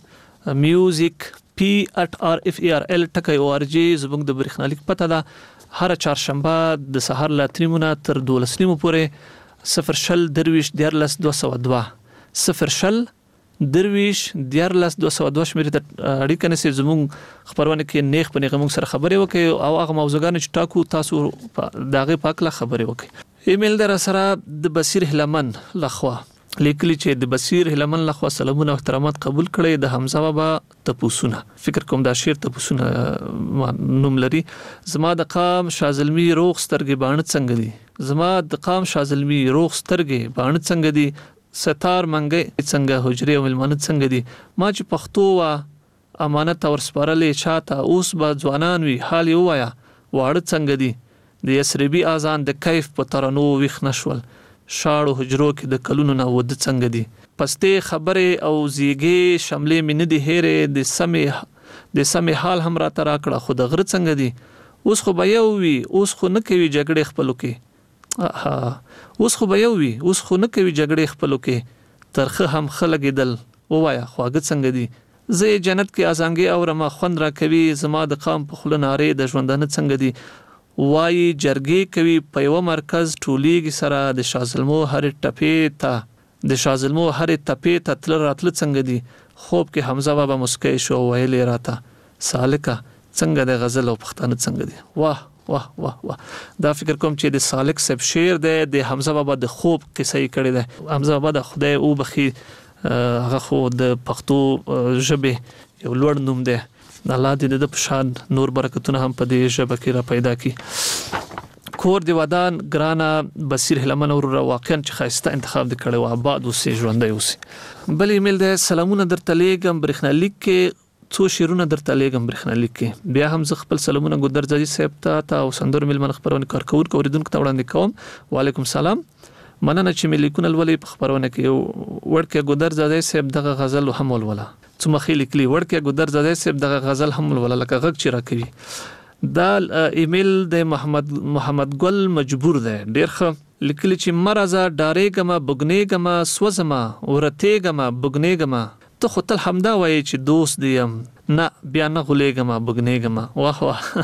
میوزیک p@rferl ټکی.org زموږ د برېښنالیک پته ده هر چهارشنبه د سحر لا تریمونه تر 12 نیمو پورې 0 شل درویش 10202 0 شل درویش 14202 شمیرې ته اړیکه نسی زموږ خبرونه کې نیخ په نیغه موږ سره خبرې وکړي او هغه موضوعګان چې ټاکو تاسو داغه پاکله خبرې وکړي. ایمیل در سره د بصیر هلمن لخوا لیکلی چې د بصیر هلمن لخوا سلامونه او احترامات قبول کړي. د حمزه بابا تپوسونه فکر کوم دا شعر تپوسونه نوم لري. زما د قام شازلمی روغ سترګې باڼه څنګه دي، زما د قام شازلمی روغ سترګې باڼه څنګه دي، ستار منګي څنګه حجرې او ملمانه څنګه دي، ما چې پښتو وا امانت اور سپارلې چاته اوس به ځوانان وي حال یو وایا واړه څنګه دي، د یسربي اذان د کیف په ترانو ویخ نشول شاړو حجرو کې د کلونو نه ود څنګه دي، پسته خبره او زیګي شملې مين دي هره د سمې حال هم را ترا کړه خود غره څنګه دي، اوس خو به یو وي اوس خو نه کوي جګړې خپلو کې، اوس خو به یو وي اوس خو نه کوي جګړې خپلو کې، ترخه هم خلګیدل وایا خواږه څنګه دي، زه جنت کې ازانګي او رما خوند را کوي، زما د قام په خله ناره د ژوندانه څنګه دي، وای جرګې کوي په یو مرکز ټولیږي سره د شازلمو هر ټپې ته د شازلمو هر ټپې ته تل راتل څنګه دي، خوب کې حمزه بابا مسکی شو ویلې راته سالکه څنګه د غزل او پښتانه څنګه دي. واه واه واه واه دا فکر کوم چې د سالک صاحب شعر دی د حمزه بابا د خوب قصه یې کړی دی. حمزه بابا د خدای او بخي هغه خو د پښتو ژبه یو لوړ نوم دی، الله دې د پشان نور برکتونه هم په دې ژبه کې را پیدا کړي. کور دی ودان ګرانا بصیر هلمن اور واقعا چې خاصه انتخاب د کړي او آباد اوسې ژوندۍ اوسې. بل ایمیل دی سلامونه درته لیږم برېښنالیک کې څو شیرونه درته لیږم برېښنالیک کې، بیا هم زه خپل سلامونه ګودر ځاځي صاحب ته او سندرو ملمن خبرونه کارکونکو اوریدونکو ته وړاندې کوم. وعلیکم سلام، مننه چې مې لیکونه لولې په خبرونه کې. وړکه ګودر ځاځي صاحب دغه غزل هم ولوله څو مخې لیکلي، وړکه ګودر ځاځي صاحب دغه غزل هم ولوله لکه غږ چې را کوي. دا ایمیل د محمد ګل مجبور دی ډیر ښه لیکلي چې مرزه ډارېګما بګنېګما سوزما ورتېګما بګنېګما، ته خو تل همدا وایي چې دوست دیم نه بیا نه غولېګم بګنېګم. واه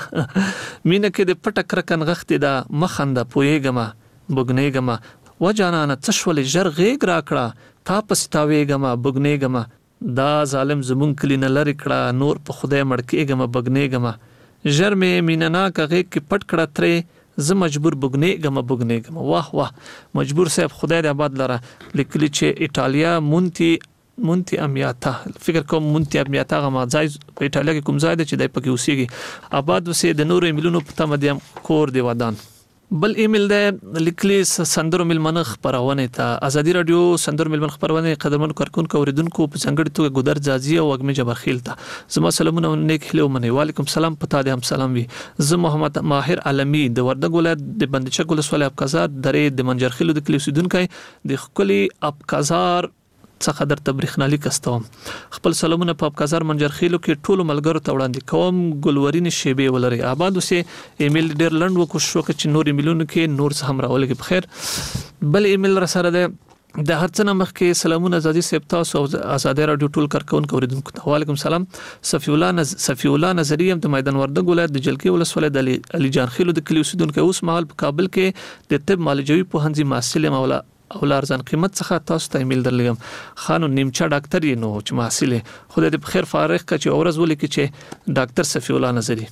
واه مینه کې د پټ کرکن غختې دا مخنده پوېګم بګنېګم، و جانانه تشول جر غېګ را کړه تا پستاوېګم بګنېګم، دا ظالم زمون کلی نه لری کړه نور په خدای مړکېګم بګنېګم، جر مې میننا کا غېګ کې پټ کړه ترې زه مجبور بګنېګم بګنېګم. واه واه مجبور صاحب خدای دې آباد لره لیکلي چې ایټالیا مونتی امیاتا فکر کوم مونتی امیاتا غما ځای په ایټالیا کې کوم ځای دی چې دای پکې اوسېږي آباد وسې د نورو ایمیلونو په تمه دیم کور دی ودان. بل ایمیل دی لیکلي سندرو ملمن خبرونه ته ازادي رادیو سندرو ملمن خبرونه قدرمن کارکونکو اوریدونکو په څنګه توګه ګودر ځاځي او وګمه جبرخیل ته زما سلامونه نیک هلو منی. وعلیکم سلام پتا دې هم سلام وي. زه محمد ماهر علمی د وردګ ولایت د بندچک ولسوالۍ ابقازار درې د منجرخیلو د کلی اوسیدونکو د خپل ابقازار څخه درته برېښنالیک استوم. خپل سلامونه په ابقازار منجرخیلو کې ټولو ملګرو ته وړاندې کوم. ګلورین شیبې ولري آباد اوسې. ایمیل ډېر لنډ وکړو چې نور ایمیلونو کې نور څه هم راولګي په خیر. بل ایمیل را سره ده د هر څه مخکې سلامونه ازادي صاحب تاسو او ازادي رادیو ټول کارکونکو اوریدونکو ته وعلیکم سلام. صفی الله نظری هم د میدان وردګ ولایت د جلکی ولسوالۍ د علي جان خیلو د کلی اوسیدونکو اوس مهال په کابل کې د طب معالجوي پوهنځي محصل مولا او لارزان قیمت څخه تاسو ته ایمیل درلګم. خانو نیمچا ډاکټر یې نو چې محصل خدای دې په خیر فارغ کړي او ورځ ولیکي چې ډاکټر صفی الله نظری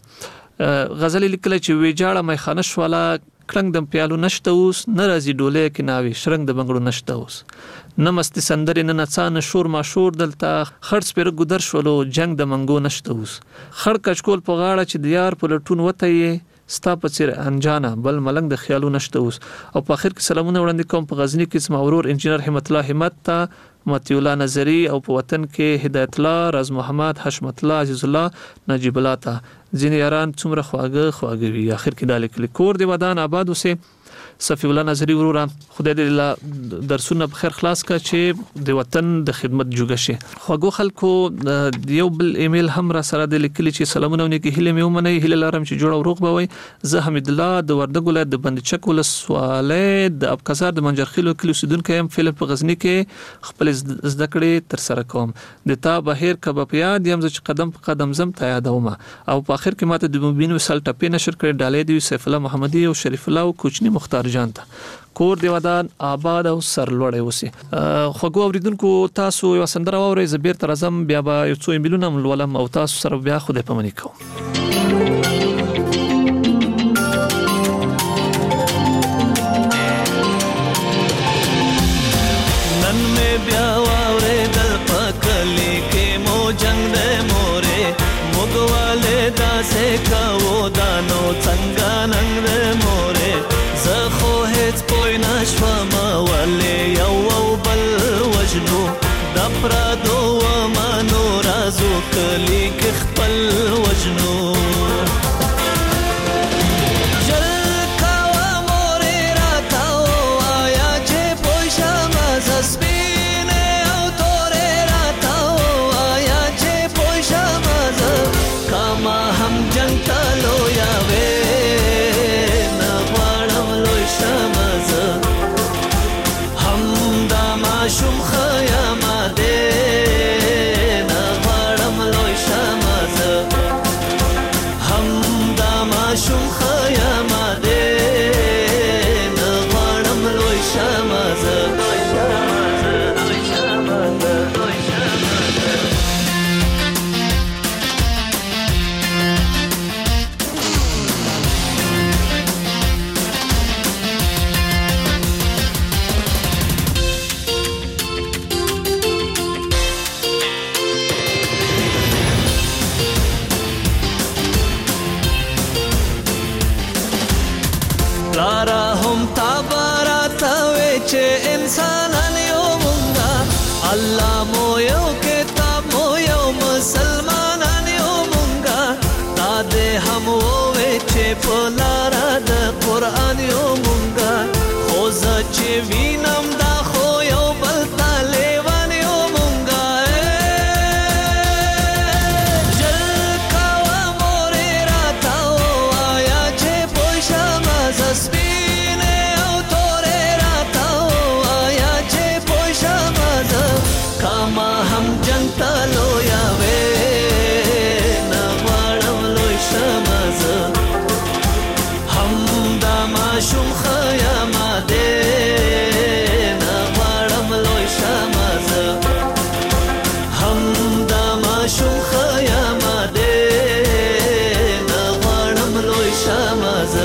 غزل لیکل چې ویجاړه مې خانش والا کلنګ د پیالو نشته اوس نه راځي ډولې کې ناوي شرنګ د بنګړو نشته اوس نه مست سندرې نه نڅا شور ما شور دلته خرڅ پر ګودر شولو جنگ د منګو نشته اوس خړ کچکول په غاړه چې د یار په لټون وته یې ستا په چیر انجانه بل ملنګ د خیالو نشته اوس. او په اخر کې سلامونه وړاندې کوم په غزنی کې زما ورور انجینر همت الله همت ته متی الله نظری او په وطن کې هدایت الله راز محمد حشمت الله عزیز الله نجیب الله ته ځینې یاران څومره خواږه وي. اخر کې د لیکل کور دی ودان آباد اوسې. صفی الله نظری ورور خدای دې درسونه په خیر خلاص کا چې د وطن د خدمت جوګه شي. خوګو خلکو یو بل ایمیل هم را سره د لیکلي چې سلامونه ونی هله مې ومني هله لارم چې جوړ او روغ بوي. زه حمید الله د وردګ ولایت د بندچک ولسوالۍ د ابقازار د منجرخیلو کلی اوسیدونکو يم فلم په غزنی کې خپل زده کړې تر سره کوم. د تا بهیر کباب یاد یم چې قدم په قدم زم ته یادوم. او په اخر کې ماته د مبین وسل ټپې نشر کړې ډالې دی سیف الله محمدي او شریف الله او کوچنی مختار جان ته کور دی ودان آباد او سرلوړی اوسي. خوګو اوریدونکو تاسو یو سندره واورئ زبیر تر اعظم بیا به یو څو ایمیلونه ولولم او تاسو سره بیا خوده پمنې کوم. نن می بیا واورې دل پکلی کې مو جنگ دې مورې مګواله داسې کاو دانو څنګه ننګ دې مورې زه خو هیڅ پوی نشوم ولې یو او بل وجنو د پرادو ومانو رازو کلی کې خپل وجنو شوم خیامه دې نه غواړم لوی شمزه هم دا ماشوم خیامه دې نه غواړم لوی شمزه لارا هم تابارات وچه انسانان یو مونگا اللہ مو یو کتاب مو یو مسلمانان یو مونگا دادے ہم وچه پلارا دا قرآن یو مونگا خوزا چه وینم دا خو یو بلتا لیوان یو مونگا کاما هم جنگ تلو یاوے نا غواړم لوی شمزه هم دا ماشوم خیامه دې نا غواړم لوی شمزه هم دا ماشوم خیامه دې نا غواړم لوی شمزه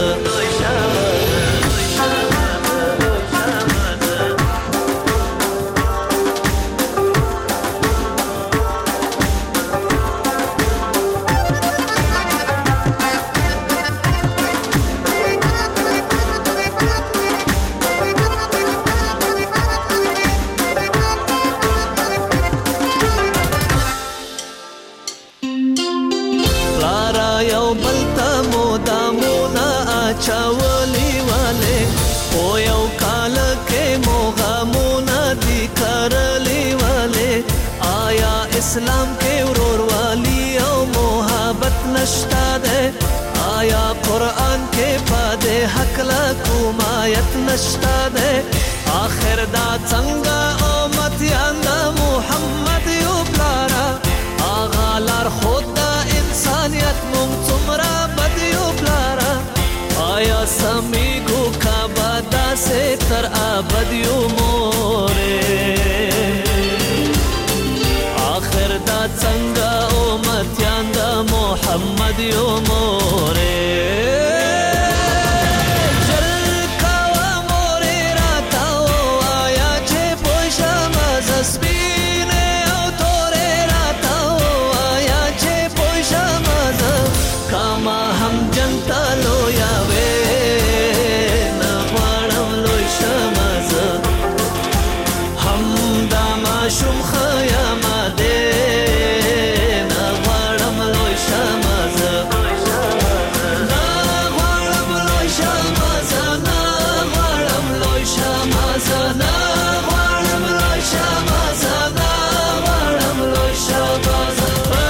چاولی والے او یو کال کے موغامونا دی کرلی والے آیا اسلام کے ورور والی او محبت نشتا دے آیا قرآن کے پادے حق لکومایت نشتا دے آخر دا څنګه امتیان دا محمد یو پلارا آغا لار خود دا انسانیت مونږ څومره بد یو پلارا آیا سمیگو کعبہ سے تر آبدیو مورے آخر دا څنګه امتیان دا محمد یو مورے کاما هم جنگ تلو یاوے نا غواړم لوی شمزه هم دا ماشوم خیامه دې نا غواړم لوی شمزه نا غواړم لوی شمزه نا غواړم لوی شمزه نا غواړم لوی شمزه نا غواړم لوی شمزه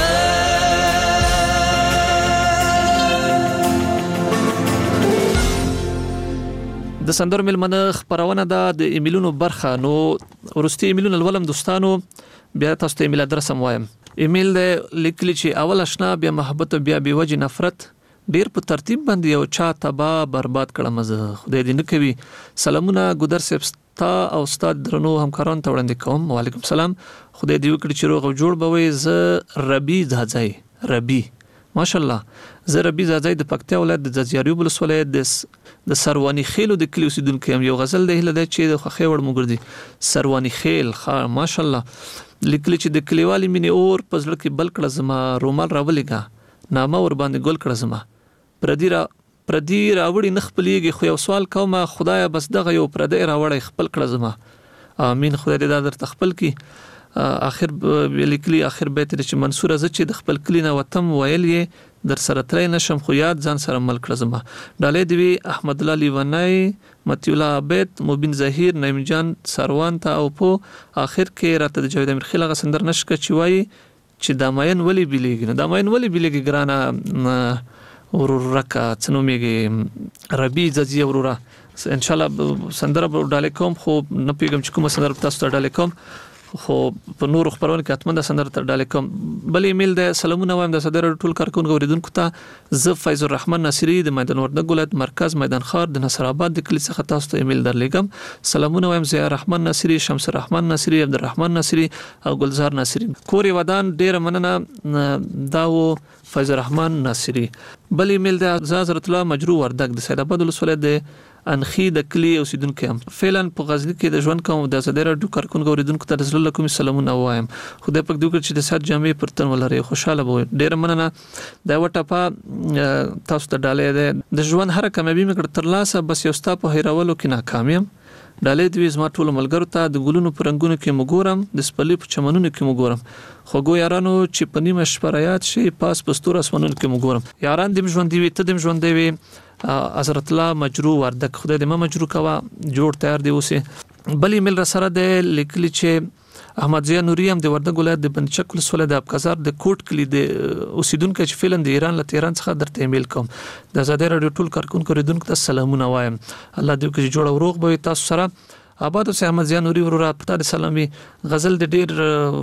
د سندرو ملمنه خبرونه د ایمیلونو برخه نو ورستي ایمیلونه ولوم دوستانو بیا تاسو ته ایمیل ادرس هم وایم. ایمیل د لیکلی چې اول آشنا بیا محبت بیا به وجه نفرت ډیر په ترتیب باندې یو چا تبا برباد کړم زه خدای دې نه کوي. سلامونه ګودر صاحب تا او استاد درنو همکاران ته وړاندې کوم. وعلیکم السلام. خدای دې وکړي چې روغ او جوړ به وي. زه ربي ځاځي ربي ماشاءالله زه ربي ځاځي د پکتیا ولایت د ځاځیاري ولسوالۍ د سروانی خیلو د کلی اوسیدونکو یم. یو غزل د هله د چې د خوخي وړ مګردي سروانی خیل ماشاءالله لیکلی چې د کلیوالي مینې اور په زړه کې بل کړه زما رومال راولېګا نامه ور باندې ګل کړه زما پردي راوړي نه خپلېږي خو یو سوال کوم خدایا بس دغه یو پردی راوړی خپل کړه زما. امين خدای دې دا درته خپل کی. اخر لیکلی اخر بیت چې منصور از چې د خپل کلی نه وتم ویل یې در سره ترې نشم خو یاد ځان سره مل کړه زما. ډالې دی احمد الله لیونای متی الله عبد مبین ظهیر نعیم جان سروان ته او په اخر کې راته د جاوید امیر خیل غسندر نشکه چې وای چې د ماین ولی بیلیږي نه د ماین ولی بیلیږي ګرانه ورورکا څنومېږي ربي ځي ورورا ان شاء الله سندره ډالې کوم خو نه پیګم چې کوم سندره تاسو ته ډالې کوم خو په نور خبرونه کې اتمنه سندره ته ډالې کوم. بل ایمیل د سلامونه وایم د صدر ټول کارکونکو اوریدونکو ته ز فیض الرحمن ناصری د میدان وردګ ولایت مرکز میدان خار د نصر آباد د کلی څخه تاسو ته ایمیل درلېږم. سلامونه وایم ضیاء الرحمن ناصری شمس الرحمن ناصری عبدالرحمن ناصری او گلزار ناصری کور ودان ډیر مننه داو فیض الرحمن ناصری. بل ایمیل د حضرت الله مجروح وردګ د سید آباد ولسوالۍ د انخي د کلی اوسیدونکو هم فعلا په غزنی کې د ژوند کوم د صدر ډو کارکونکو اوریدونکو ته رسول الله کوم سلامونه وایم. خدای پاک دې وکړي چې د سات جامع پر تن ولري خوشاله وي. ډیر مننه دا وټه تاسو ته ډالې د ژوند هر کامیابی مې تر لاسه بس یو ستا په هیرولو کې ناکامیم. ډالې دې زما ټول ملګرو ته د ګلونو پرنګونو کې مګورم د سپلې په چمنونو کې مګورم خوګو یارانو چې په نیمه شپه یاد شي پاس پستور اسمنونو کې مګورم. یاران دې ژوند دی ته دې ژوند دی حضرت الله مجروح وردک خدای دې ما مجروح کوا جوړ تیار دی اوسه. بل ایمیل را سره د لیکلی چې احمد ضیاء نوري هم د وردګ ولایت د بنچک ولسوالۍ د ابقزار د کوټ کلی د اوسیدونکو چې فعلا د ایران له تهران څخه درته ایمیل کوم. د آزادۍ رادیو ټول کارکونکو اوریدونکو ته سلامونه وایم. الله دې وکړي جوړ او روغ به تاسو سره آباد اوسه. احمد ضیاء نوري ورور پتا د سلامي غزل د ډیر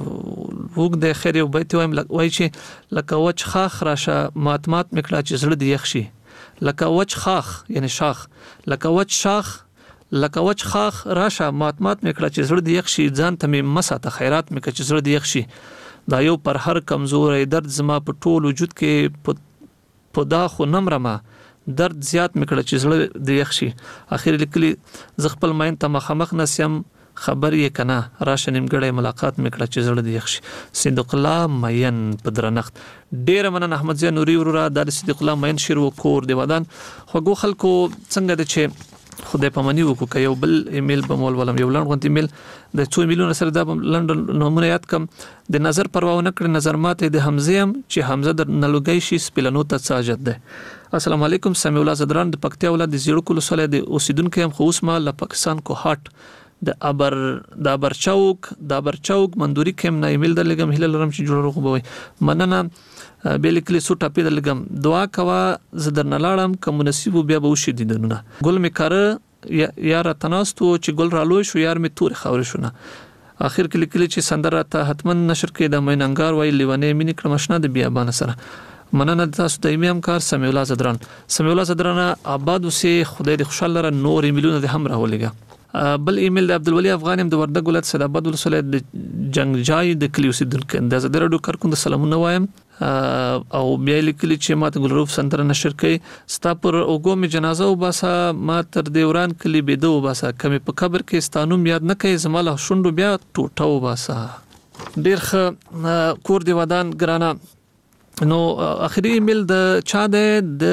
وګ د خیر یو بیت وایم وای چې لکه وچ خاخ راشه ماتمات میکړه چې زړه دی یخشي لکه وچ خاخ یعنی شاخ لکه وچ شاخ لکه وچ خاخ راشه ماتمات میکړه چې زړه دی یخشي ځان ته مې مساته خیرات میکړه چې زړه دی یخشي دا یو پر هر کمزورې درد زما په ټول وجود کې په دا خو نمرمه درد زیات میکړه چې زړه دی یخشي. اخر لیکلی ز خپل ماین ته مخامخ نسیم خبر یې کنه راشه نیمګړی ملاقات میکړه چې زړه دی یخشي. صدیق الله مین په درنخت ډیر مننه احمد ضیاء نوري ورور د صدیق الله مین شیر و کور دی ودان خوګو خلکو څنګه د چې خدای پامنی وکړه. یو بل ایمیل به مول ولم یو لاند غونډ ایمیل د 2 میلیون سره د لندن نمونه یاد کم د نظر پروا نه کړ نظر ماته د حمزه هم چې حمزه د نلوګي شي سپلنو ته ساجد ده. السلام علیکم سمیع الله زدران د پکتیا ولایت د زیړکو ولسوالۍ د اوسیدونکو هم خو اوس ما له پاکستان کو هاټ د ابر چوک مندوري کم نه ایمیل درلګم هله لرم چې جوړ روغ مننه بیلکلی سو ټاپی درلګم دعا کوا زدر نلاړم کوم نصیب بیا به وشي دینونه ګل می کړه یار تناستو چې ګل رالو شو یار می تور خور شونه. اخر کې لیکلی چې سندره ته حتمن نشر کې د میننګار وای لیونه مینې کړه مشنه د بیا بان سره مننه تاسو د ایمیم کار سمیع الله زدران آباد وسه خدای دې خوشاله را نور ایمیلونه د هم راولېګا. بل ایمیل د عبدالولی افغان هم د وردګ ولایت سید آباد ولسوالۍ د جنگجای د کلی اوسیدونکو د آزادۍ رادیو کارکونکو سلامونه وایم. او بیا لیکلی چې ماته ګلروف سندره نشر کړي ستا پر اوګو می جنازه وباسه ما تر دیوران کلی بيدو وباسه کمی په قبر کې ستانوم یاد نه کوي زماله شوندو بیا ټوټه وباسه. ډیر ښه کور دی ودان ګرانه. نو اخري ایمیل د چا د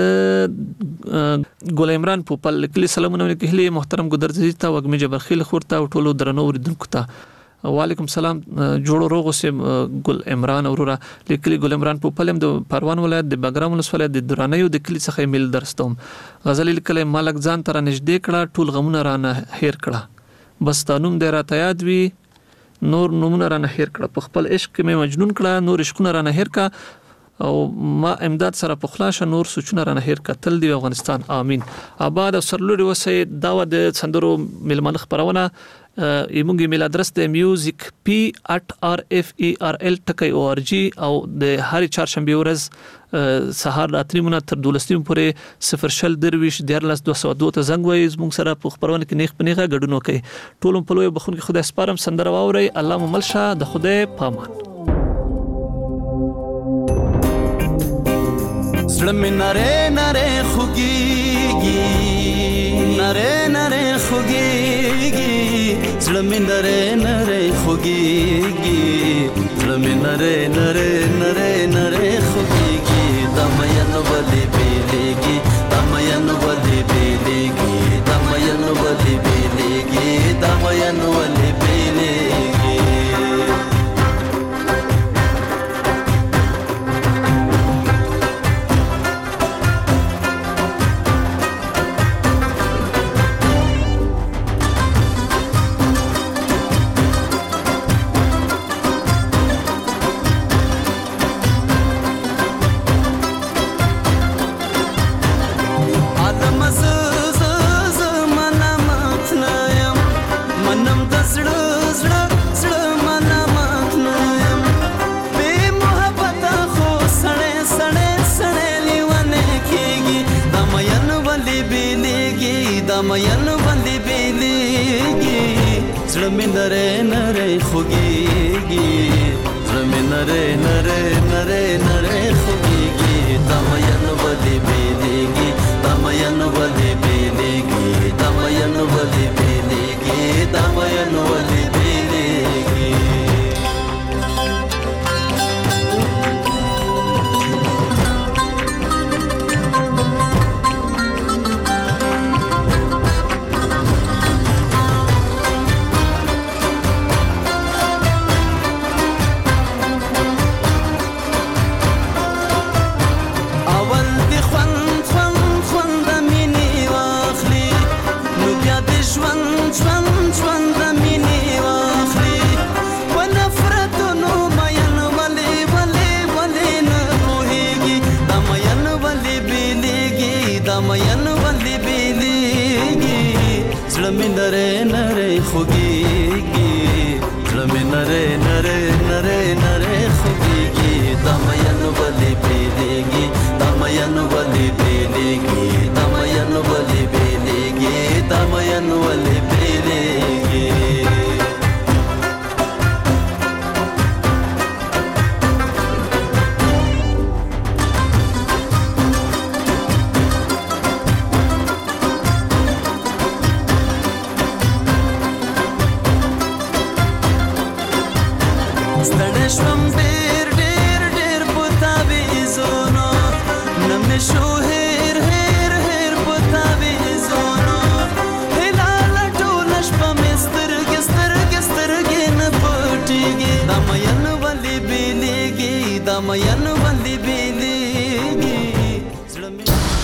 ګل عمران پوپل کلی سلامونه کلی محترم ګدرځي ته وګمی جبرخیل خورته او ټولو درنو اوریدونکو ته وعلیکم السلام جوړ روغ سم ګل عمران اورورا لیکلی ګل عمران پوپل د پروان ولایت د بګرام ولسوالۍ د درانیو د کلی څخه ایمیل درستوم. غزل لیکلی مالک ځان تر نږدې کړه ټول غمونه رانه هیر کړه بس تانوم د راته یاد وی نور نمونه رانه هیر کړه په خپل عشق کې مجنون کړه نور عشقونه رانه هیر کړه او ما امداد سره په خلاص نور سوچونه رانه هیر کتل دی افغانستان امين آباد او سرلوري وسه دا د سندرو ملمن خبرونه ایمونګ ایمیل ادرس د music@rferl.org او د هر چهارشنبه ورځ سهار د 3 تر 12 پورې 0 درویش 14202 ته زنګ وایي موږ سره په خبرونه کې نیخ پنیغه ګډون کوي ټول په لوی بخون کې خدای سپارم سندره واوري الله مملشه د خدای پامان زړه مې نره نره خوږيږي نره نره خوږيږي زړه مې نره نره خوږيږي زړه مې نره نره نره نره خوږيږي د مین ولې بیلېږي د مین ولې بیلېږي د مین ولې بیلېږي د مین ولې بیلېږي مین باندې بیلېږي زړه مې نری نری خوږېږي زړه مې نری نری نری نری خوږېږي دا مین باندې بیلېږي دا مین باندې بیلېږي دا مین باندې بیلېږي دا مین باندې بیلېږي مین باندې بیلېږي زړه مې نری نری خوږېږي زړه مې نری نری نری نری خوږېږي دا مین باندې بیلېږي دا مین باندې بیلېږي دا مین باندې بیلېږي دا مین باندې بیلېږي شوم ډېر ډېر ډېر پتا وېزونو نمې شو هېر هېر هېر پتا وېزونو هلال ټول شپه مې سترګې سترګې سترګې نه پټېږي دا مین ولې بیلېږي دا مین